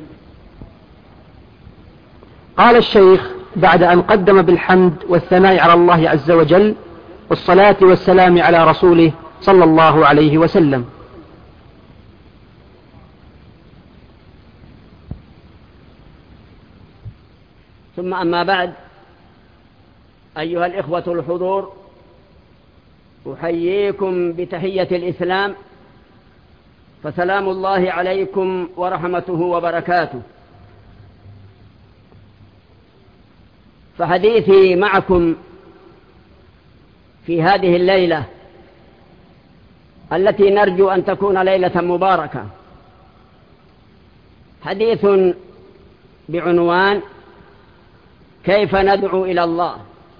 قال الشيخ بعد أن قدم بالحمد والثناء على الله عز وجل والصلاة والسلام على رسوله صلى الله عليه وسلم: ثم أما بعد، أيها الإخوة الحضور، أحييكم بتحية الإسلام، فسلام الله عليكم ورحمته وبركاته. فحديثي معكم في هذه الليلة التي نرجو أن تكون ليلة مباركة حديث بعنوان كيف ندعو إلى الله.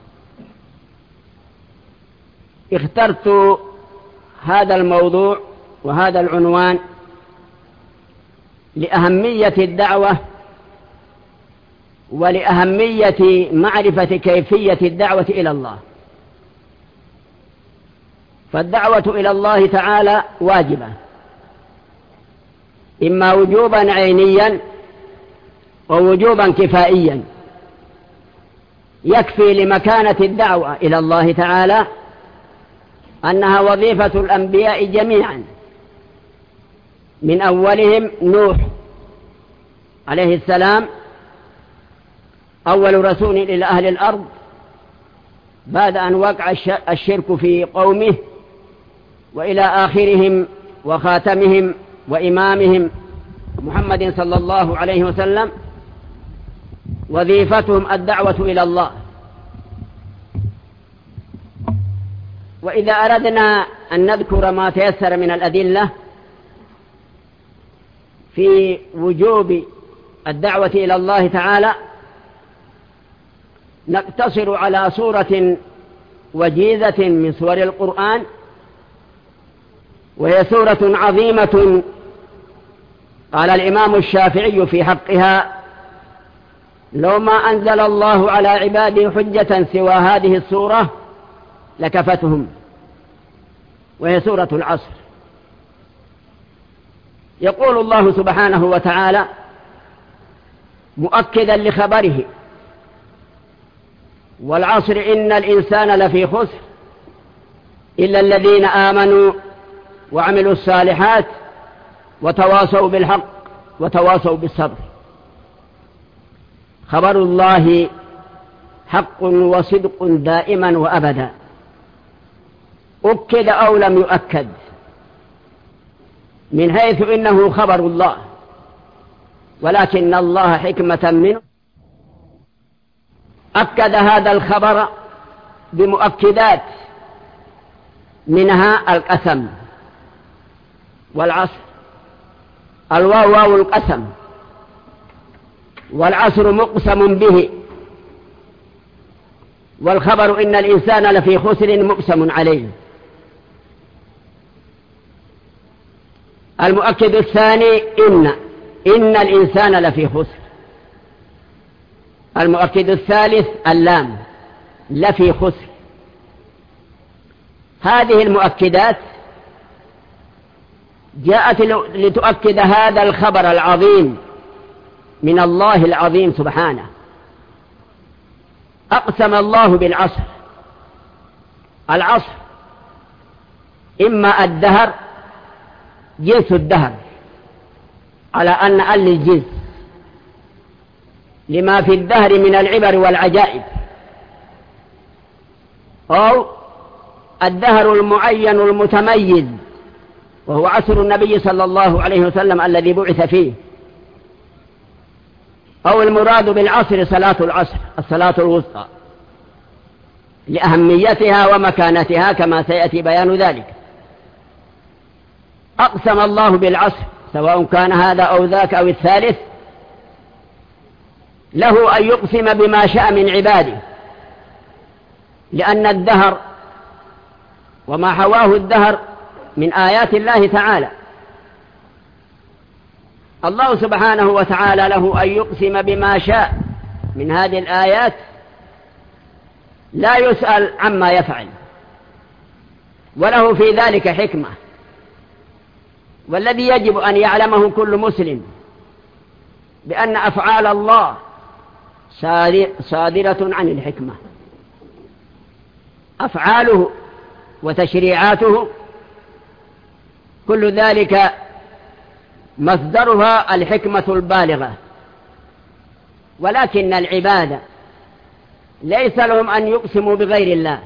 اخترت هذا الموضوع وهذا العنوان لأهمية الدعوة ولأهمية معرفة كيفية الدعوة إلى الله. فالدعوة إلى الله تعالى واجبة، إما وجوبا عينيا ووجوبا كفائيا. يكفي لمكانة الدعوة إلى الله تعالى أنها وظيفة الأنبياء جميعا، من أولهم نوح عليه السلام، أول رسول إلى أهل الأرض بعد أن وقع الشرك في قومه، وإلى آخرهم وخاتمهم وإمامهم محمد صلى الله عليه وسلم، وظيفتهم الدعوة إلى الله. وإذا أردنا أن نذكر ما تيسر من الأدلة في وجوب الدعوة إلى الله تعالى، نقتصر على سورة وجيزة من سور القرآن، وهي سورة عظيمة قال الإمام الشافعي في حقها: لو ما أنزل الله على عباده حجة سوى هذه السورة لكفتهم. وهي سورة العصر. يقول الله سبحانه وتعالى مؤكدا لخبره: والعصر إن الإنسان لفي خسر إلا الذين آمنوا وعملوا الصالحات وتواصوا بالحق وتواصوا بالصبر. خبر الله حق وصدق دائما وأبدا، أكد أو لم يؤكد، من حيث إنه خبر الله، ولكن الله حكمة منه أكد هذا الخبر بمؤكدات، منها القسم والعصر. الواو واو القسم، والعصر مقسم به، والخبر إن الإنسان لفي خسر مقسم عليه. المؤكد الثاني إن إن الإنسان لفي خسر. المؤكد الثالث اللام لفي خسر. هذه المؤكدات جاءت لتؤكد هذا الخبر العظيم من الله العظيم سبحانه. أقسم الله بالعصر. العصر إما الدهر، جنس الدهر، على أن أل الجنس لما في الدهر من العبر والعجائب، أو الدهر المعين المتميز، وهو عصر النبي صلى الله عليه وسلم الذي بعث فيه. أو المراد بالعصر صلاة العصر، الصلاة الوسطى، لأهميتها ومكانتها كما سيأتي بيان ذلك. أقسم الله بالعصر، سواء كان هذا أو ذاك أو الثالث، له أن يقسم بما شاء من عباده، لأن الدهر وما حواه الدهر من آيات الله تعالى. الله سبحانه وتعالى له أن يقسم بما شاء من هذه الآيات، لا يسأل عما يفعل، وله في ذلك حكمة. والذي يجب أن يعلمه كل مسلم بأن أفعال الله صادرة عن الحكمة. أفعاله وتشريعاته كل ذلك مصدرها الحكمة البالغة. ولكن العبادة ليس لهم أن يقسموا بغير الله،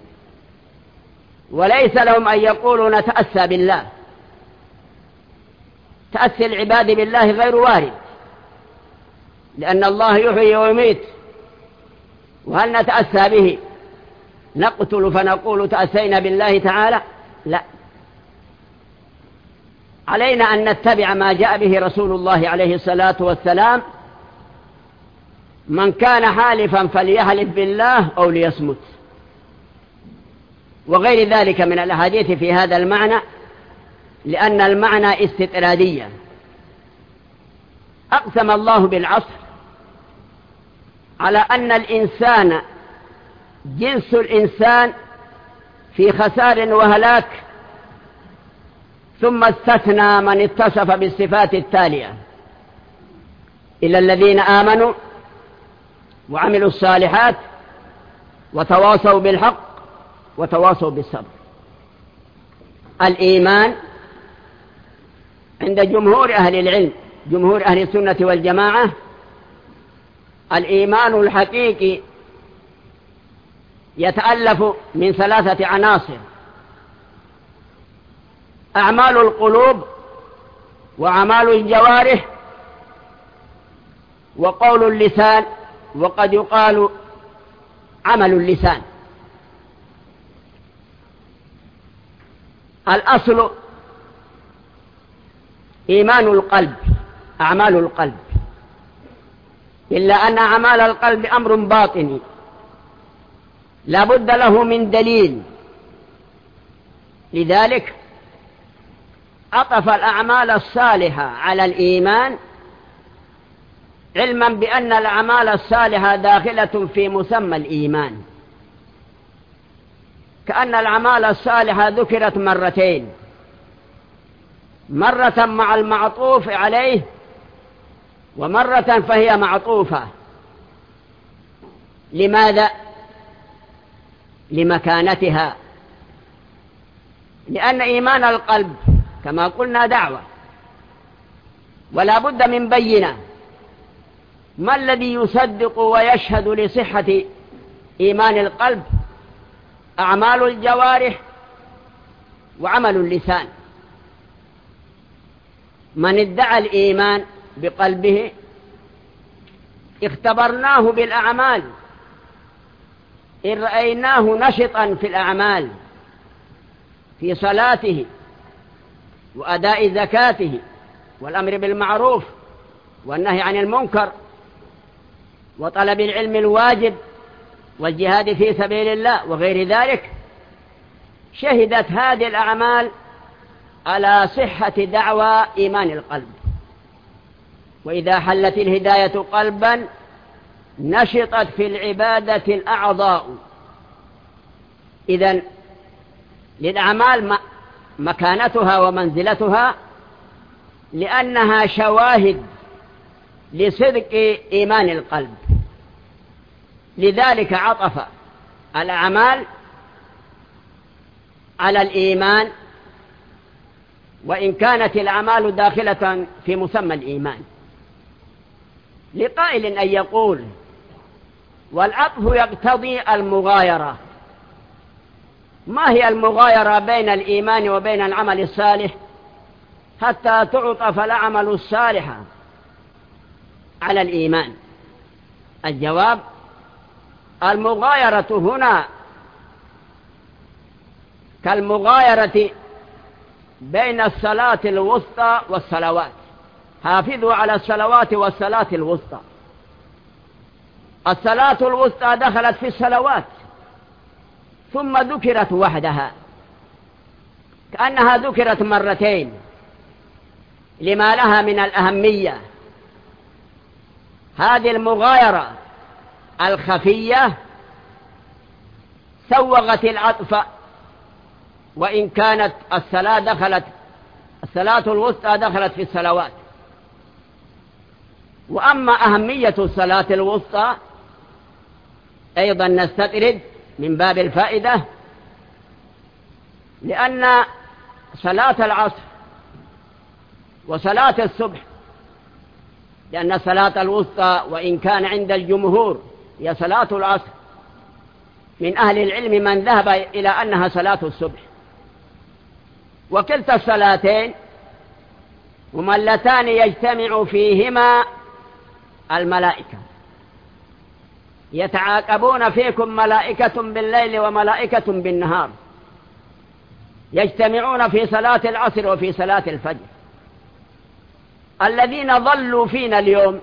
وليس لهم أن يقولوا نتأسى بالله. تأسي العباد بالله غير وارد، لأن الله يحيي ويميت، وهل نتأسى به؟ نقتل فنقول تأسينا بالله تعالى؟ لا، علينا أن نتبع ما جاء به رسول الله عليه الصلاة والسلام. من كان حالفا فليحلف بالله أو ليصمت، وغير ذلك من الأحاديث في هذا المعنى، لأن المعنى استطرادية. أقسم الله بالعصر على أن الإنسان جنس الإنسان في خسار وهلاك، ثم استثنى من اتصف بالصفات التالية: إلا الذين آمنوا وعملوا الصالحات وتواصوا بالحق وتواصوا بالصبر. الإيمان عند جمهور أهل العلم، جمهور أهل السنة والجماعة، الإيمان الحقيقي يتألف من ثلاثة عناصر: أعمال القلوب، وأعمال الجوارح، وقول اللسان، وقد يقال عمل اللسان. الأصل إيمان القلب، أعمال القلب، إلا أن أعمال القلب أمر باطني لا بد له من دليل، لذلك عطف الأعمال الصالحة على الإيمان، علما بأن الأعمال الصالحة داخلة في مسمى الإيمان، كأن الأعمال الصالحة ذكرت مرتين، مرة مع المعطوف عليه، ومرة فهي معطوفة. لماذا؟ لمكانتها، لأن إيمان القلب كما قلنا دعوة، ولا بد من بينة. ما الذي يصدق ويشهد لصحة إيمان القلب؟ أعمال الجوارح وعمل اللسان. من ادعى الإيمان بقلبه اختبرناه بالأعمال، إن رأيناه نشطا في الأعمال، في صلاته وأداء زكاته والأمر بالمعروف والنهي عن المنكر وطلب العلم الواجب والجهاد في سبيل الله وغير ذلك، شهدت هذه الأعمال على صحة دعوى إيمان القلب. وإذا حلت الهداية قلبا نشطت في العبادة الأعضاء. إذن للأعمال مكانتها ومنزلتها، لأنها شواهد لصدق إيمان القلب. لذلك عطف الأعمال على الإيمان، وإن كانت الأعمال داخلة في مسمى الإيمان. لقائل أن يقول: والعطف يقتضي المغايرة. ما هي المغايرة بين الإيمان وبين العمل الصالح حتى تعطف العمل الصالح على الإيمان؟ الجواب: المغايرة هنا كالمغايرة بين الصلاة الوسطى والصلوات. حافظوا على الصلوات والصلاة الوسطى. الصلاة الوسطى دخلت في الصلوات ثم ذكرت وحدها، كأنها ذكرت مرتين لما لها من الأهمية. هذه المغايرة الخفية سوغت العطف، وإن كانت الصلاة دخلت الصلاة الوسطى دخلت في الصلوات. وأما أهمية الصلاة الوسطى أيضا نستطرد من باب الفائدة، لأن صلاة العصر وصلاة الصبح لأن الصلاة الوسطى وإن كان عند الجمهور هي صلاة العصر، من أهل العلم من ذهب إلى أنها صلاة الصبح. وكلتا الصلاتين هما اللتان يجتمع فيهما الملائكة، يتعاقبون فيكم ملائكة بالليل وملائكة بالنهار، يجتمعون في صلاة العصر وفي صلاة الفجر. الذين ضلوا فينا اليوم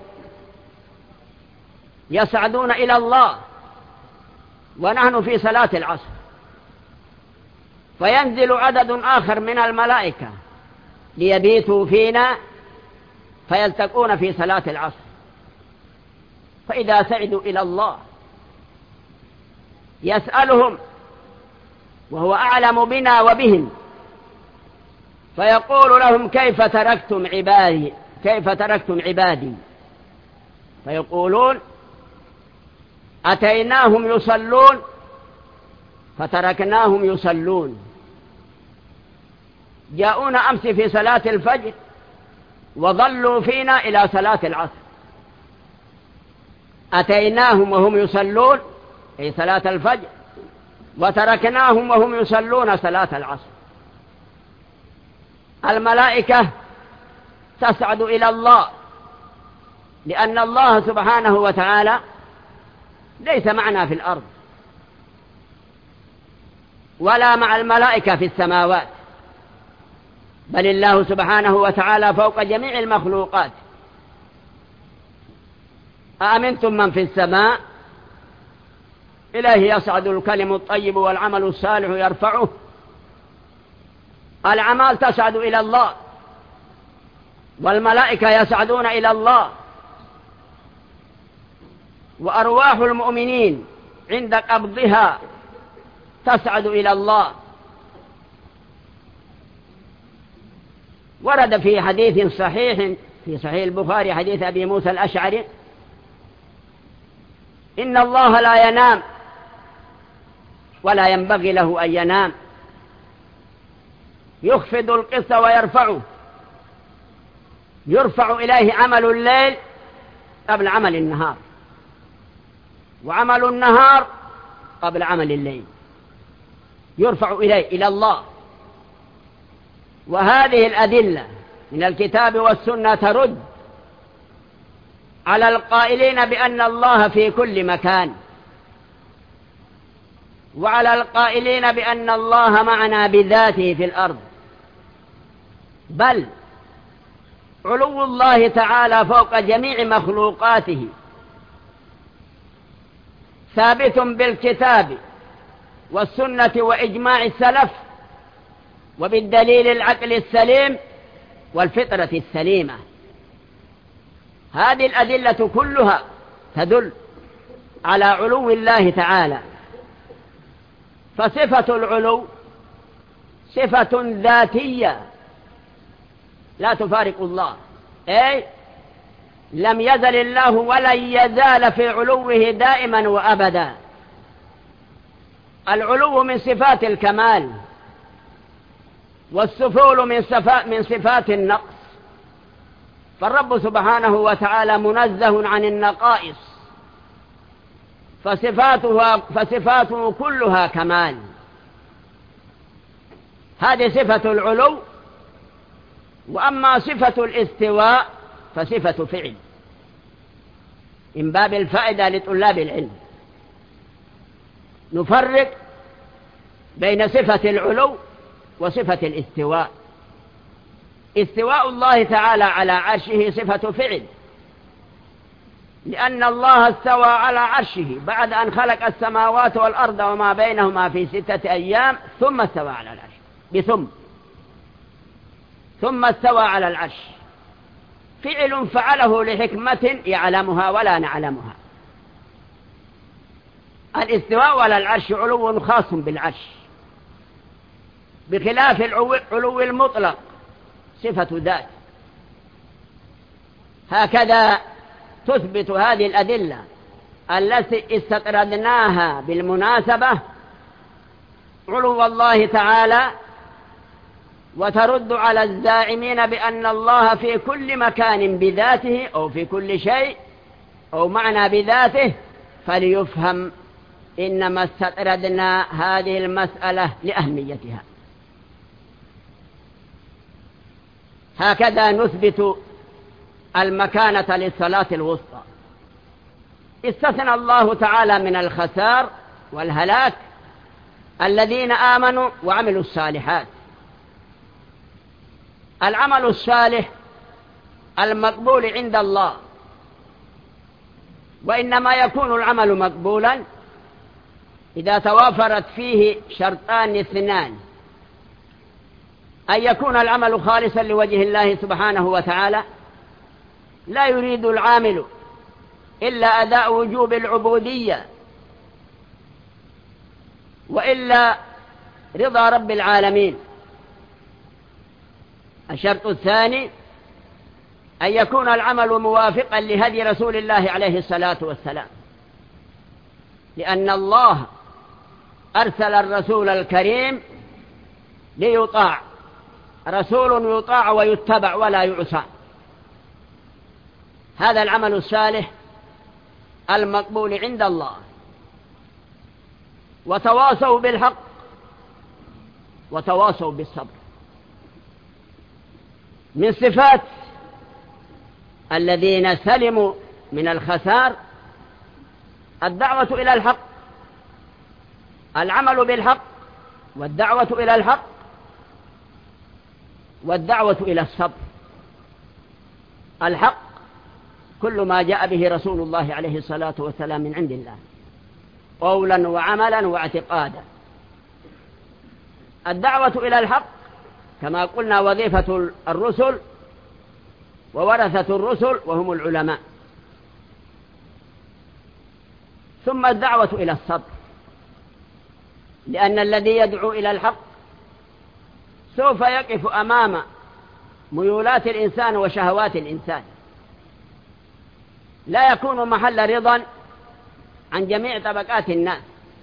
يصعدون إلى الله ونحن في صلاة العصر، فينزل عدد آخر من الملائكة ليبيتوا فينا فيلتقون في صلاة العصر. فإذا سعدوا إلى الله يسألهم وهو أعلم بنا وبهم، فيقول لهم كيف تركتم عبادي كيف تركتم عبادي فيقولون أتيناهم يصلون فتركناهم يصلون. جاءونا أمس في صلاة الفجر وظلوا فينا إلى صلاة العصر. أتيناهم وهم يصلون في صلاة الفجر وتركناهم وهم يصلون صلاة العصر. الملائكة تصعد إلى الله لأن الله سبحانه وتعالى ليس معنا في الأرض ولا مع الملائكة في السماوات، بل الله سبحانه وتعالى فوق جميع المخلوقات. أأمنتم من في السماء إليه يصعد الكلم الطيب والعمل الصالح يرفعه. الأعمال تصعد إلى الله والملائكة يصعدون إلى الله، وأرواح المؤمنين عند قبضها تصعد إلى الله. ورد في حديث صحيح في صحيح البخاري حديث أبي موسى الأشعري إن الله لا ينام ولا ينبغي له أن ينام، يخفض القسط ويرفعه، يرفع إليه عمل الليل قبل عمل النهار، وعمل النهار قبل عمل الليل، يرفع إليه إلى الله. وهذه الأدلة من الكتاب والسنة ترد على القائلين بأن الله في كل مكان، وعلى القائلين بأن الله معنا بذاته في الأرض. بل علو الله تعالى فوق جميع مخلوقاته ثابت بالكتاب والسنة وإجماع السلف وبالدليل العقل السليم والفطرة السليمة. هذه الأدلة كلها تدل على علو الله تعالى. فصفة العلو صفة ذاتية لا تفارق الله، أي لم يزل الله ولن يزال في علوه دائما وأبدا. العلو من صفات الكمال، والسفول من صفات من صفات النقص. فالرب سبحانه وتعالى منزه عن النقائص، فصفاته فصفاته كلها كمال. هذه صفة العلو. وأما صفة الاستواء فصفة فعل، من باب الفائدة لطلاب العلم. نفرق بين صفة العلو وصفة الاستواء. استواء الله تعالى على عرشه صفة فعل، لأن الله استوى على عرشه بعد أن خلق السماوات والأرض وما بينهما في ستة أيام ثم استوى على العرش بثم ثم استوى على العرش. فعل فعله لحكمة يعلمها ولا نعلمها. الاستواء على العرش علو خاص بالعرش، بخلاف العلو المطلق صفة ذات. هكذا تثبت هذه الأدلة التي استطردناها بالمناسبة علو الله تعالى وترد على الزاعمين بأن الله في كل مكان بذاته أو في كل شيء أو معنى بذاته، فليفهم إنما استطردنا هذه المسألة لأهميتها. هكذا نثبت المكانة للصلاة الوسطى. استثنى الله تعالى من الخسار والهلاك الذين آمنوا وعملوا الصالحات. العمل الصالح المقبول عند الله، وإنما يكون العمل مقبولا إذا توافرت فيه شرطان اثنان: أن يكون العمل خالصا لوجه الله سبحانه وتعالى، لا يريد العامل إلا أداء وجوب العبودية وإلا رضا رب العالمين. الشرط الثاني أن يكون العمل موافقا لهدي رسول الله عليه الصلاة والسلام، لأن الله أرسل الرسول الكريم ليطاع، رسول يطاع ويتبع ولا يعصى. هذا العمل الصالح المقبول عند الله. وتواصوا بالحق وتواصوا بالصبر. من صفات الذين سلموا من الخسار الدعوة إلى الحق، العمل بالحق والدعوة إلى الحق والدعوة إلى الصبر. الحق كل ما جاء به رسول الله عليه الصلاة والسلام من عند الله قولا وعملا واعتقادا. الدعوة إلى الحق كما قلنا وظيفة الرسل وورثة الرسل وهم العلماء. ثم الدعوة إلى الصبر، لأن الذي يدعو إلى الحق سوف يقف أمام ميولات الإنسان وشهوات الإنسان، لا يكون محل رضا عن جميع طبقات الناس.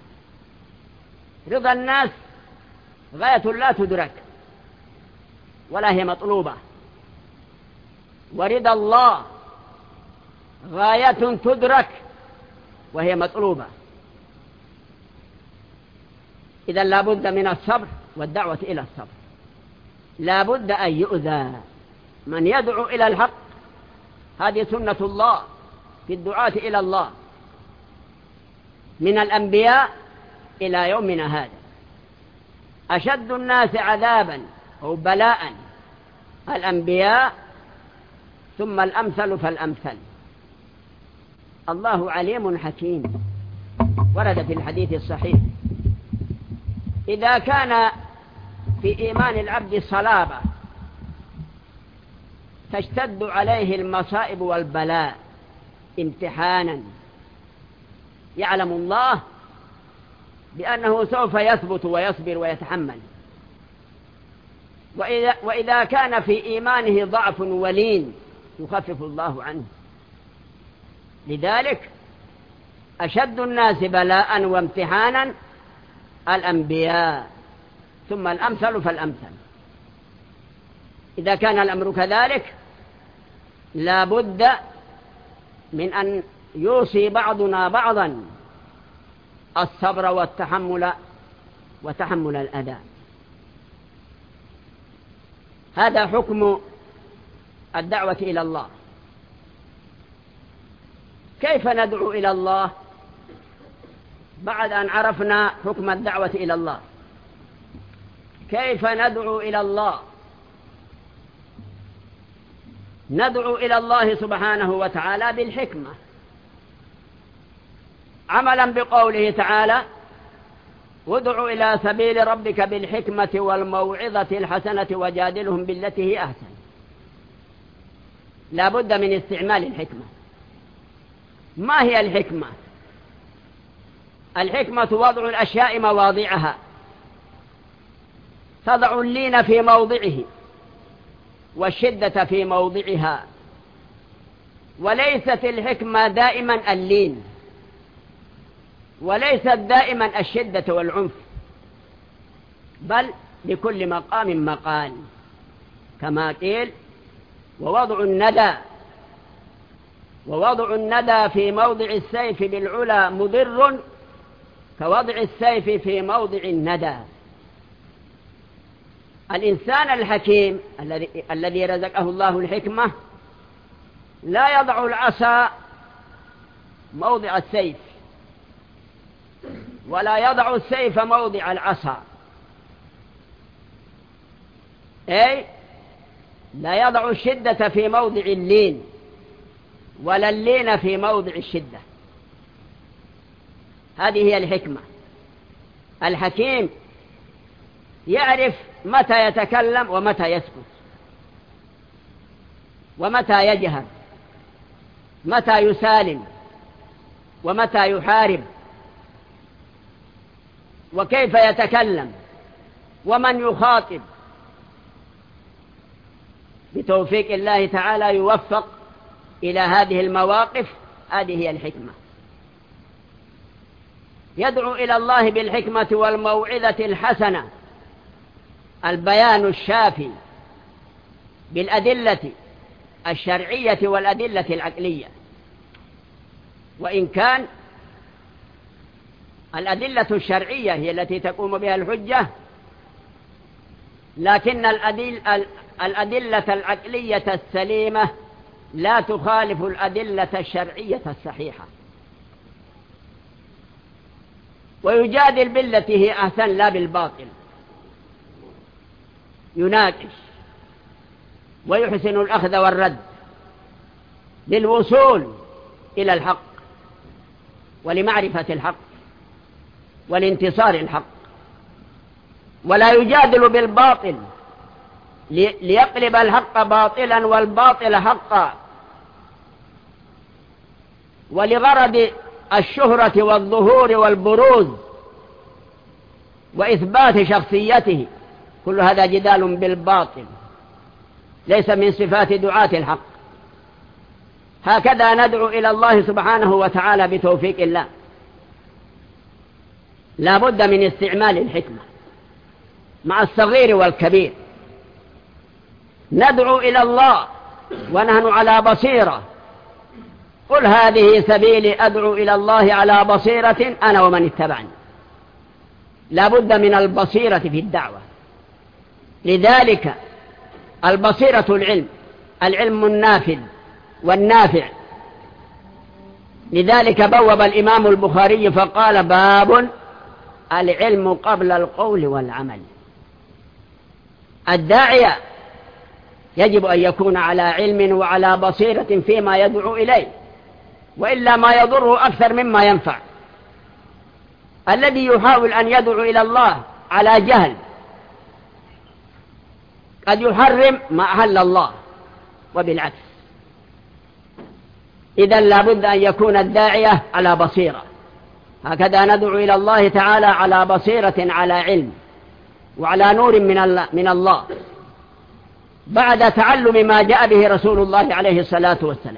رضا الناس غاية لا تدرك ولا هي مطلوبة، ورضا الله غاية تدرك وهي مطلوبة. إذا لا بد من الصبر والدعوة إلى الصبر. لا بد أن يؤذى من يدعو إلى الحق، هذه سنة الله في الدعاة إلى الله من الأنبياء إلى يومنا هذا. أشد الناس عذابا أو بلاء الأنبياء ثم الأمثل فالأمثل. الله عليم حكيم. ورد في الحديث الصحيح: إذا كان في إيمان العبد صلابة تشتد عليه المصائب والبلاء امتحانا، يعلم الله بأنه سوف يثبت ويصبر ويتحمل. وإذا, وإذا كان في إيمانه ضعف ولين يخفف الله عنه. لذلك أشد الناس بلاء وامتحانا الأنبياء ثم الأمثل فالأمثل. إذا كان الأمر كذلك لا بد من أن يوصي بعضنا بعضا الصبر والتحمل وتحمل الأذى. هذا حكم الدعوة إلى الله. كيف ندعو إلى الله بعد أن عرفنا حكم الدعوة إلى الله؟ كيف ندعو إلى الله؟ ندعو إلى الله سبحانه وتعالى بالحكمة، عملا بقوله تعالى: وادع إلى سبيل ربك بالحكمة والموعظة الحسنة وجادلهم بالتي هي أحسن. لا بد من استعمال الحكمة. ما هي الحكمة؟ الحكمة وضع الأشياء مواضعها، تضع اللين في موضعه والشدة في موضعها. وليست الحكمة دائما اللين، وليست دائما الشدة والعنف، بل لكل مقام مقال، كما قيل: ووضع الندى ووضع الندى في موضع السيف بالعلا مضر كوضع السيف في موضع الندى. الإنسان الحكيم الذي الذي رزقه الله الحكمة لا يضع العصا موضع السيف، ولا يضع السيف موضع العصا، أي لا يضع الشدة في موضع اللين، ولا اللين في موضع الشدة. هذه هي الحكمة. الحكيم يعرف متى يتكلم ومتى يسكت، ومتى يجهر، متى يسالم ومتى يحارب، وكيف يتكلم ومن يخاطب. بتوفيق الله تعالى يوفق إلى هذه المواقف. هذه هي الحكمة. يدعو إلى الله بالحكمة والموعظة الحسنة، البيان الشافي بالأدلة الشرعية والأدلة العقلية. وإن كان الأدلة الشرعية هي التي تقوم بها الحجة، لكن الأدل الأدلة العقلية السليمة لا تخالف الأدلة الشرعية الصحيحة. ويجادل بالتي هي أحسن لا بالباطل، يناقش ويحسن الأخذ والرد للوصول إلى الحق ولمعرفة الحق والانتصار الحق. ولا يجادل بالباطل ليقلب الحق باطلا والباطل حقا، ولغرض الشهرة والظهور والبروز وإثبات شخصيته. كل هذا جدال بالباطل، ليس من صفات دعاة الحق. هكذا ندعو إلى الله سبحانه وتعالى بتوفيق الله. لا بد من استعمال الحكمة مع الصغير والكبير. ندعو إلى الله ونحن على بصيرة. قل هذه سبيلي أدعو إلى الله على بصيرة أنا ومن اتبعني. لا بد من البصيرة في الدعوة. لذلك البصيرة العلم، العلم النافذ والنافع. لذلك بوب الإمام البخاري فقال: باب العلم قبل القول والعمل. الداعية يجب أن يكون على علم وعلى بصيرة فيما يدعو إليه، وإلا ما يضره أكثر مما ينفع. الذي يحاول أن يدعو إلى الله على جهل قد يحرم ما أحل الله، وبالعكس. إذن لا بد أن يكون الداعية على بصيرة. هكذا ندعو إلى الله تعالى على بصيرة، على علم وعلى نور من الله، بعد تعلم ما جاء به رسول الله عليه الصلاة والسلام.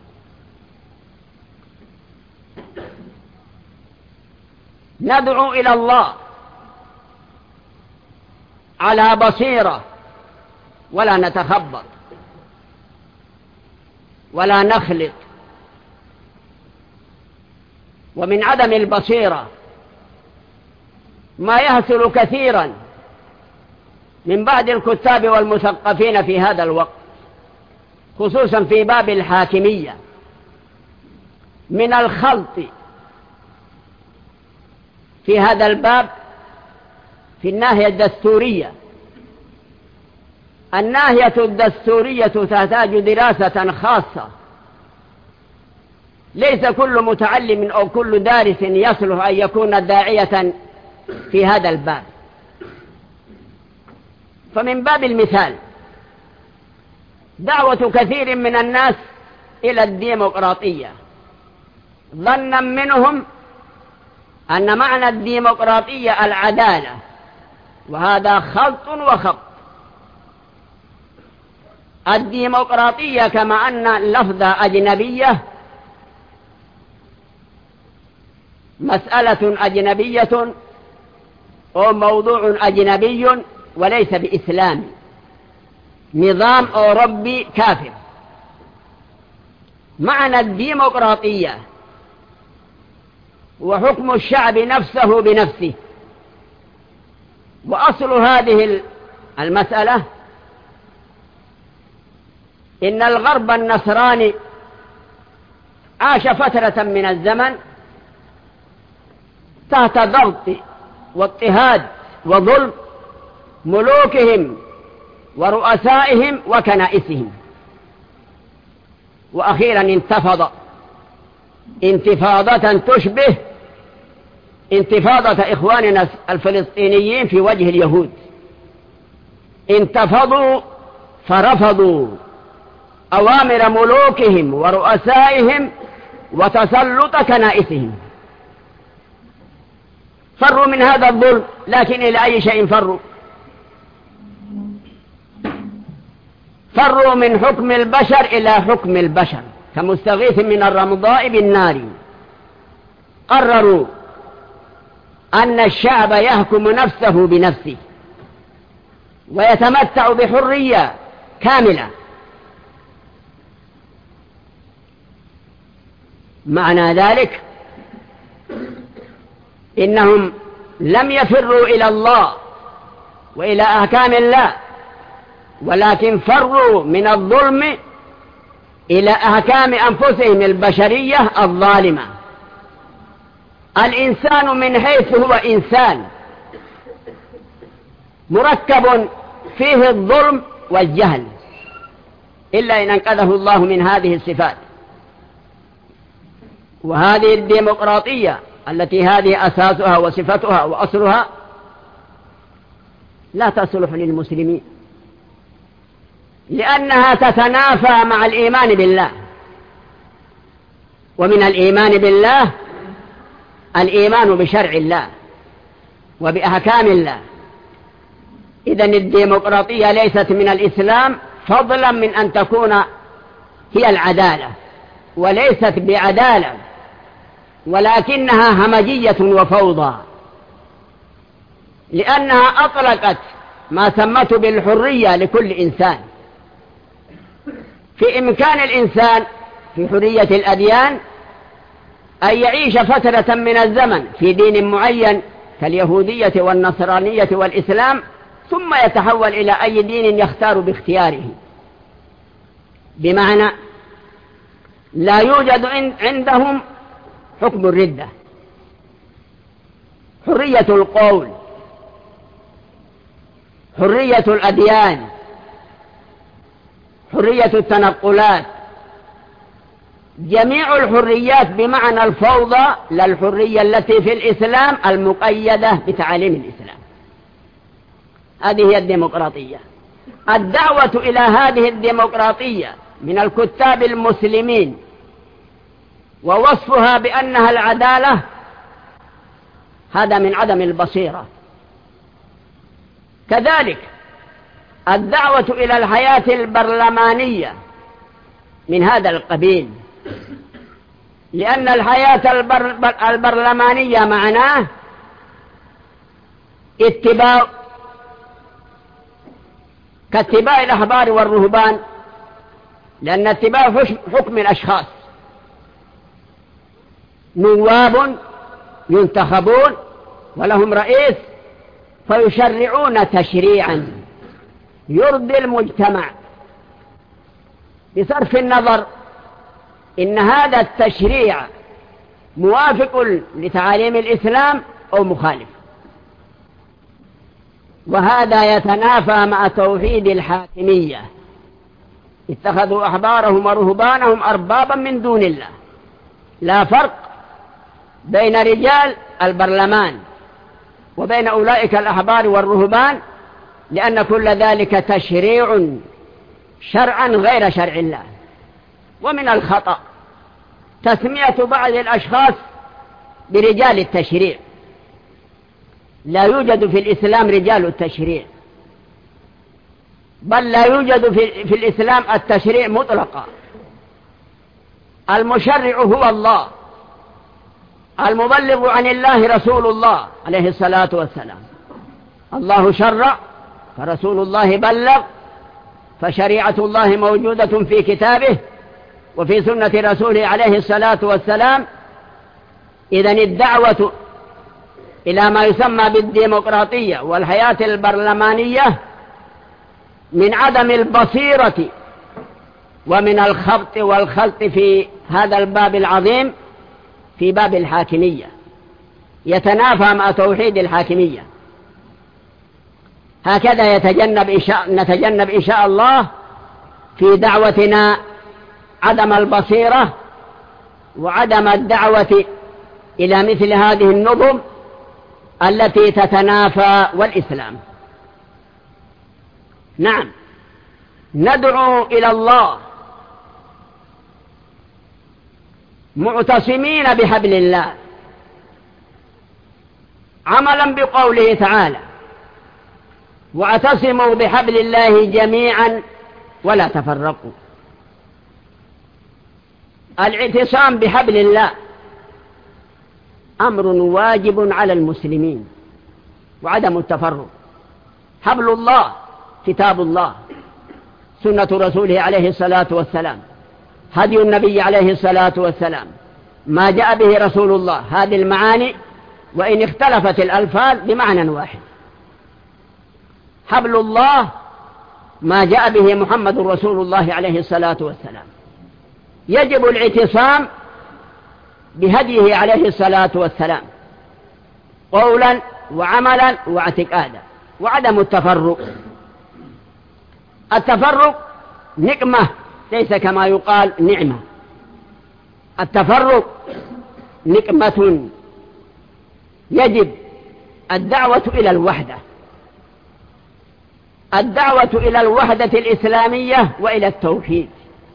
ندعو إلى الله على بصيرة، ولا نتخبط ولا نخلط. ومن عدم البصيرة ما يحصل كثيرا من بعض الكتاب والمثقفين في هذا الوقت، خصوصا في باب الحاكمية، من الخلط في هذا الباب في الناحية الدستورية. الناحية الدستورية تحتاج دراسة خاصة. ليس كل متعلم أو كل دارس يصلح أن يكون داعية في هذا الباب. فمن باب المثال دعوة كثير من الناس إلى الديمقراطية، ظنا منهم أن معنى الديمقراطية العدالة، وهذا خلط وخط. الديمقراطية كما أن اللفظ أجنبية، مسألة أجنبية أو موضوع أجنبي، وليس بإسلامي، نظام أوروبي كافر. معنى الديمقراطية وحكم الشعب نفسه بنفسه. وأصل هذه المسألة إن الغرب النصراني عاش فترة من الزمن تحت ضغط واضطهاد وظلم ملوكهم ورؤسائهم وكنائسهم، وأخيرا انتفض انتفاضة تشبه انتفاضة إخواننا الفلسطينيين في وجه اليهود. انتفضوا فرفضوا أوامر ملوكهم ورؤسائهم وتسلط كنائسهم، فروا من هذا الظلم. لكن إلى أي شيء فروا؟ فروا من حكم البشر إلى حكم البشر، كمستغيث من الرمضاء بالنار. قرروا أن الشعب يحكم نفسه بنفسه ويتمتع بحرية كاملة. معنى ذلك إنهم لم يفروا إلى الله وإلى أحكام الله، ولكن فروا من الظلم إلى أحكام أنفسهم البشرية الظالمة. الإنسان من حيث هو إنسان مركب فيه الظلم والجهل، إلا إن أنقذه الله من هذه الصفات. وهذه الديمقراطية التي هذه أساسها وصفتها وأصلها لا تصلح للمسلمين، لأنها تتنافى مع الإيمان بالله. ومن الإيمان بالله الإيمان بشرع الله وبأحكام الله. إذن الديمقراطية ليست من الإسلام، فضلا من أن تكون هي العدالة، وليست بعدالة، ولكنها همجية وفوضى، لأنها أطلقت ما سمته بالحرية لكل إنسان. في إمكان الإنسان في حرية الأديان أن يعيش فترة من الزمن في دين معين كاليهودية والنصرانية والإسلام، ثم يتحول إلى أي دين يختار باختياره. بمعنى لا يوجد عندهم حكم الردة، حرية القول، حرية الأديان، حرية التنقلات، جميع الحريات بمعنى الفوضى، لا الحرية التي في الإسلام المقيدة بتعاليم الإسلام. هذه هي الديمقراطية. الدعوة إلى هذه الديمقراطية من الكتاب المسلمين ووصفها بأنها العدالة هذا من عدم البصيرة. كذلك الدعوة إلى الحياة البرلمانية من هذا القبيل، لأن الحياة البر... البرلمانية معناه اتباع كاتباع الأحبار والرهبان، لأن اتباع حكم الأشخاص، نواب ينتخبون ولهم رئيس فيشرعون تشريعا يرضي المجتمع بصرف النظر إن هذا التشريع موافق لتعاليم الإسلام أو مخالف. وهذا يتنافى مع توحيد الحاكمية. اتخذوا أحبارهم ورهبانهم أربابا من دون الله. لا فرق بين رجال البرلمان وبين أولئك الأحبار والرهبان، لأن كل ذلك تشريع شرعا غير شرع الله. ومن الخطأ تسمية بعض الأشخاص برجال التشريع. لا يوجد في الإسلام رجال التشريع، بل لا يوجد في, في الإسلام التشريع مطلقا. المشرع هو الله، المبلغ عن الله رسول الله عليه الصلاة والسلام. الله شرع فرسول الله بلغ، فشريعة الله موجودة في كتابه وفي سنة رسوله عليه الصلاة والسلام. إذن الدعوة إلى ما يسمى بالديمقراطية والحياة البرلمانية من عدم البصيرة ومن الخبط والخلط في هذا الباب العظيم، في باب الحاكمية، يتنافى مع توحيد الحاكمية. هكذا يتجنب إن شاء نتجنب إن شاء الله في دعوتنا عدم البصيرة وعدم الدعوة إلى مثل هذه النظم التي تتنافى والإسلام. نعم، ندعو إلى الله معتصمين بحبل الله، عملا بقوله تعالى: واعتصموا بحبل الله جميعا ولا تفرقوا. الاعتصام بحبل الله أمر واجب على المسلمين، وعدم التفرق. حبل الله كتاب الله، سنة رسوله عليه الصلاة والسلام، هدي النبي عليه الصلاة والسلام، ما جاء به رسول الله. هذه المعاني وإن اختلفت الألفاظ بمعنى واحد. حبل الله ما جاء به محمد رسول الله عليه الصلاة والسلام. يجب الاعتصام بهديه عليه الصلاة والسلام قولا وعملا واعتقادا، وعدم التفرق. التفرق نقمة ليس كما يقال نعمة. التفرق نقمة. يجب الدعوة إلى الوحدة، الدعوة إلى الوحدة الإسلامية وإلى التوحيد.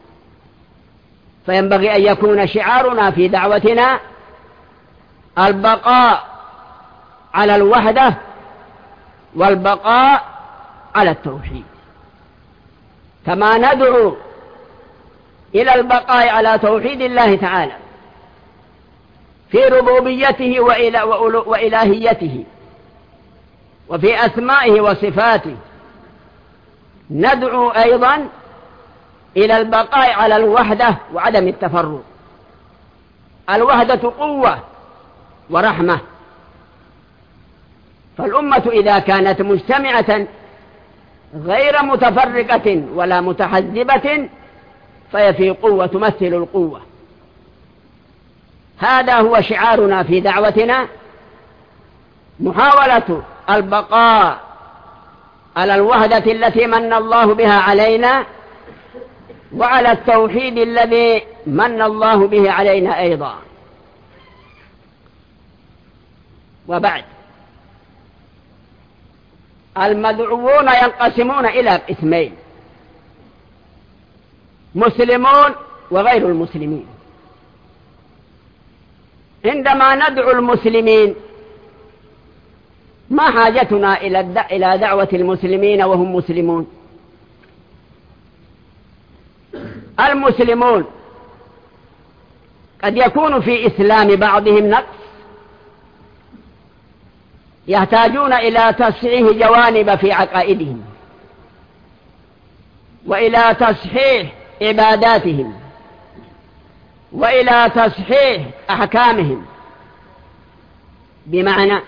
فينبغي أن يكون شعارنا في دعوتنا البقاء على الوحدة والبقاء على التوحيد، كما ندعو إلى البقاء على توحيد الله تعالى في ربوبيته وإلهيته وفي أسمائه وصفاته. ندعو أيضا إلى البقاء على الوحدة وعدم التفرق. الوحدة قوة ورحمة، فالأمة إذا كانت مجتمعة غير متفرقة ولا متحزبة فهي في قوة تمثل القوة. هذا هو شعارنا في دعوتنا، محاولة البقاء على الوحدة التي من الله بها علينا وعلى التوحيد الذي من الله به علينا أيضا. وبعد، المدعوون ينقسمون إلى قسمين: مسلمون وغير المسلمين. عندما ندعو المسلمين ما حاجتنا إلى دعوة المسلمين وهم مسلمون؟ المسلمون قد يكون في إسلام بعضهم نقص، يحتاجون إلى تصحيح جوانب في عقائدهم وإلى تصحيح عباداتهم وإلى تصحيح أحكامهم. بمعنى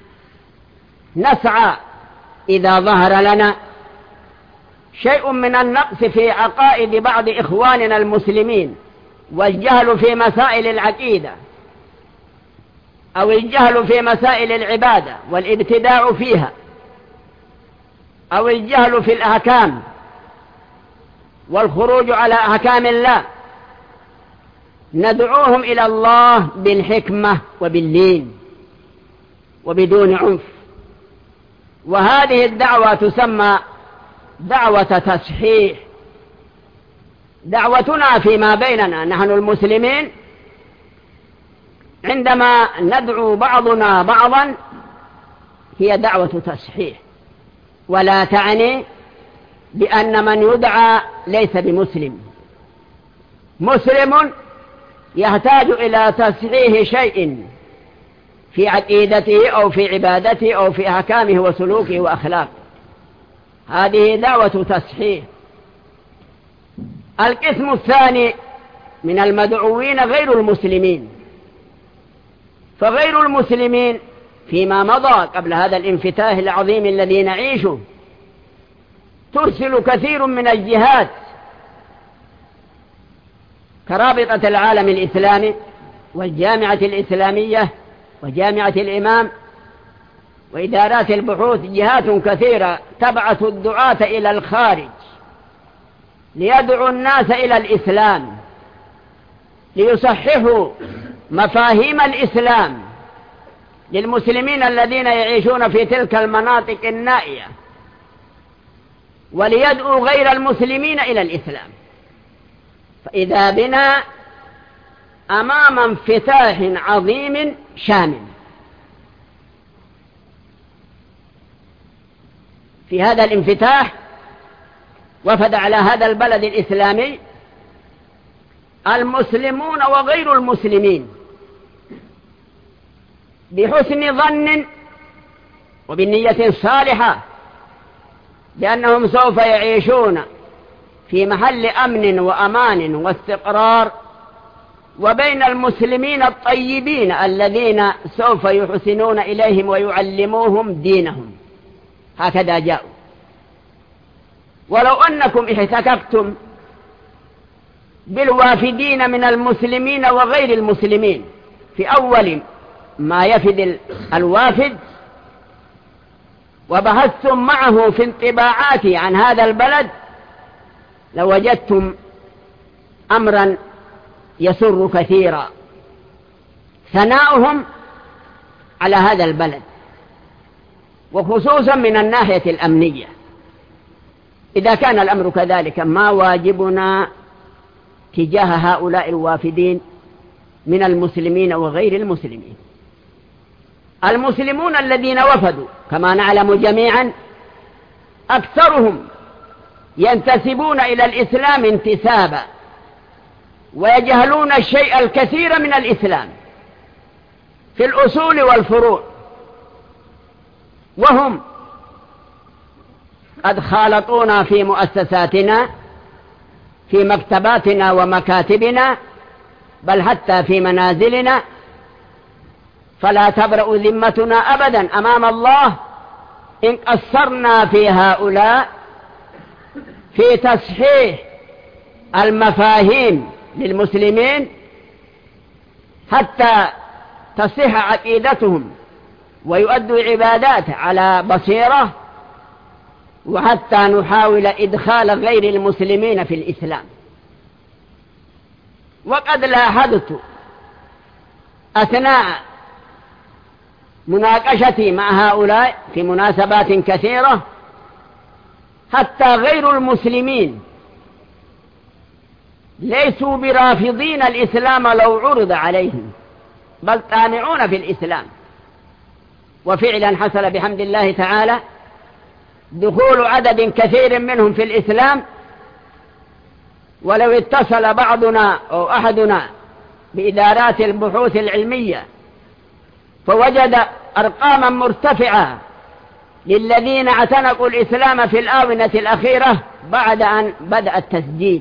نسعى إذا ظهر لنا شيء من النقص في عقائد بعض إخواننا المسلمين والجهل في مسائل العقيدة أو الجهل في مسائل العبادة والابتداع فيها أو الجهل في الأحكام والخروج على أحكام الله، ندعوهم إلى الله بالحكمة وباللين وبدون عنف. وهذه الدعوة تسمى دعوة تصحيح. دعوتنا فيما بيننا نحن المسلمين عندما ندعو بعضنا بعضا هي دعوة تصحيح، ولا تعني بأن من يدعى ليس بمسلم. مسلم يحتاج إلى تصحيح شيء في عقيدته أو في عبادته أو في أحكامه وسلوكه وأخلاقه. هذه دعوة تصحيح. القسم الثاني من المدعوين غير المسلمين، فغير المسلمين فيما مضى قبل هذا الانفتاح العظيم الذي نعيشه ترسل كثير من الجهات كرابطة العالم الإسلامي والجامعة الإسلامية وجامعة الإمام وإدارات البحوث، جهات كثيرة تبعث الدعاة إلى الخارج ليدعو الناس إلى الإسلام، ليصححوا مفاهيم الإسلام للمسلمين الذين يعيشون في تلك المناطق النائية، وليدعو غير المسلمين إلى الإسلام. فإذا بنا أمام انفتاح عظيم شامل. في هذا الانفتاح وفد على هذا البلد الإسلامي المسلمون وغير المسلمين بحسن ظن وبالنية صالحة بأنهم سوف يعيشون في محل أمن وأمان واستقرار، وبين المسلمين الطيبين الذين سوف يحسنون إليهم ويعلموهم دينهم. هكذا جاءوا. ولو أنكم احتكفتم بالوافدين من المسلمين وغير المسلمين في أول ما يفد الوافد وبحثتم معه في انطباعاته عن هذا البلد لوجدتم أمرا يسر كثيرا، ثناؤهم على هذا البلد وخصوصا من الناحية الأمنية. إذا كان الأمر كذلك ما واجبنا تجاه هؤلاء الوافدين من المسلمين وغير المسلمين؟ المسلمون الذين وفدوا كما نعلم جميعا أكثرهم ينتسبون إلى الإسلام انتسابا ويجهلون الشيء الكثير من الإسلام في الأصول والفروع، وهم قد خالطونا في مؤسساتنا في مكتباتنا ومكاتبنا بل حتى في منازلنا، فلا تبرأ ذمتنا أبدا أمام الله إن قصرنا في هؤلاء في تصحيح المفاهيم للمسلمين حتى تصح عقيدتهم ويؤدوا عبادات على بصيرة، وحتى نحاول إدخال غير المسلمين في الإسلام. وقد لاحظت أثناء مناقشتي مع هؤلاء في مناسبات كثيرة حتى غير المسلمين ليسوا برافضين الإسلام لو عرض عليهم، بل طامعون في الإسلام. وفعلا حصل بحمد الله تعالى دخول عدد كثير منهم في الإسلام، ولو اتصل بعضنا أو أحدنا بإدارات البحوث العلمية فوجد أرقاما مرتفعة للذين اعتنقوا الإسلام في الآونة الأخيرة بعد أن بدأ التسجيل،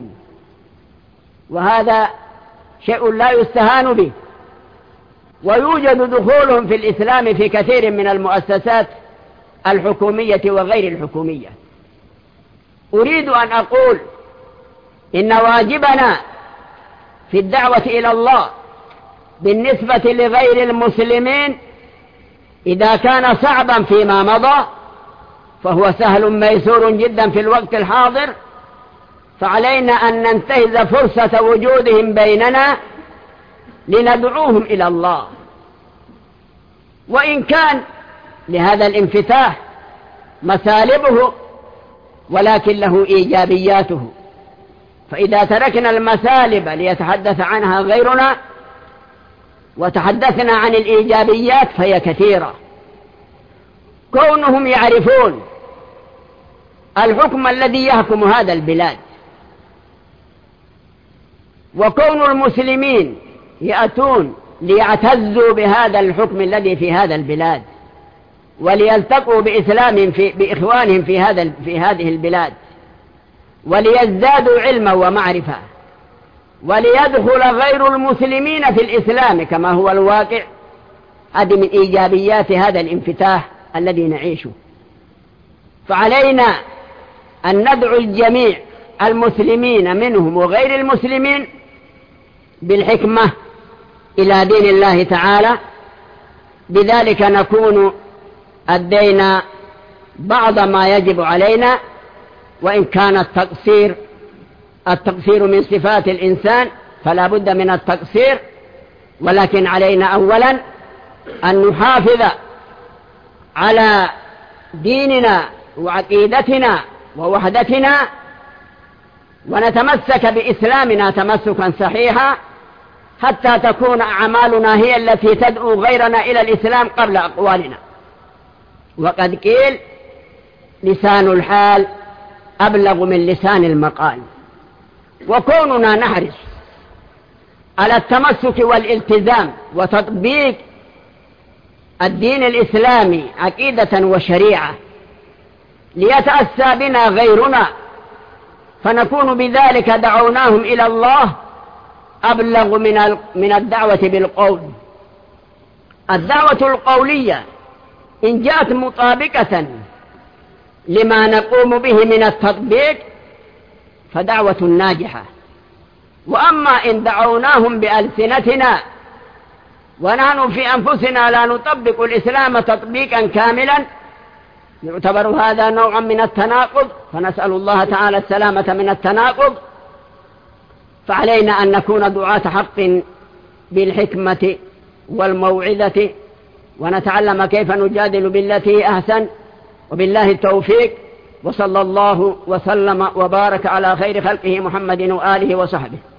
وهذا شيء لا يستهان به. ويوجد دخولهم في الإسلام في كثير من المؤسسات الحكومية وغير الحكومية. أريد أن أقول إن واجبنا في الدعوة إلى الله بالنسبة لغير المسلمين إذا كان صعبا فيما مضى فهو سهل ميسور جدا في الوقت الحاضر، فعلينا أن ننتهز فرصة وجودهم بيننا لندعوهم إلى الله. وإن كان لهذا الانفتاح مسالبه ولكن له إيجابياته، فإذا تركنا المسالب ليتحدث عنها غيرنا وتحدثنا عن الإيجابيات فهي كثيرة. كونهم يعرفون الحكم الذي يحكم هذا البلاد، وكون المسلمين يأتون ليعتزوا بهذا الحكم الذي في هذا البلاد، وليلتقوا بإسلامهم في بإخوانهم في هذا في هذه البلاد، وليزدادوا علما ومعرفة، وليدخل غير المسلمين في الإسلام كما هو الواقع. هذه من إيجابيات هذا الانفتاح الذي نعيشه. فعلينا أن ندعو الجميع المسلمين منهم وغير المسلمين بالحكمة إلى دين الله تعالى، بذلك نكون أدينا بعض ما يجب علينا، وإن كان التقصير التقصير من صفات الإنسان فلا بد من التقصير، ولكن علينا أولا أن نحافظ على ديننا وعقيدتنا ووحدتنا، ونتمسك بإسلامنا تمسكا صحيحا حتى تكون أعمالنا هي التي تدعو غيرنا إلى الإسلام قبل أقوالنا. وقد قيل لسان الحال أبلغ من لسان المقال. وكوننا نحرص على التمسك والالتزام وتطبيق الدين الإسلامي عقيدة وشريعة ليتأسى بنا غيرنا، فنكون بذلك دعوناهم إلى الله أبلغ من من الدعوة بالقول. الدعوة القولية إن جاءت مطابقة لما نقوم به من التطبيق فدعوة ناجحة، وأما إن دعوناهم بألسنتنا ونحن في أنفسنا لا نطبق الإسلام تطبيقا كاملا يعتبر هذا نوعا من التناقض، فنسأل الله تعالى السلامة من التناقض. فعلينا أن نكون دعاة حق بالحكمة والموعظة، ونتعلم كيف نجادل بالتي أحسن، وبالله التوفيق. وصلى الله وسلم وبارك على خير خلقه محمد وآله وصحبه.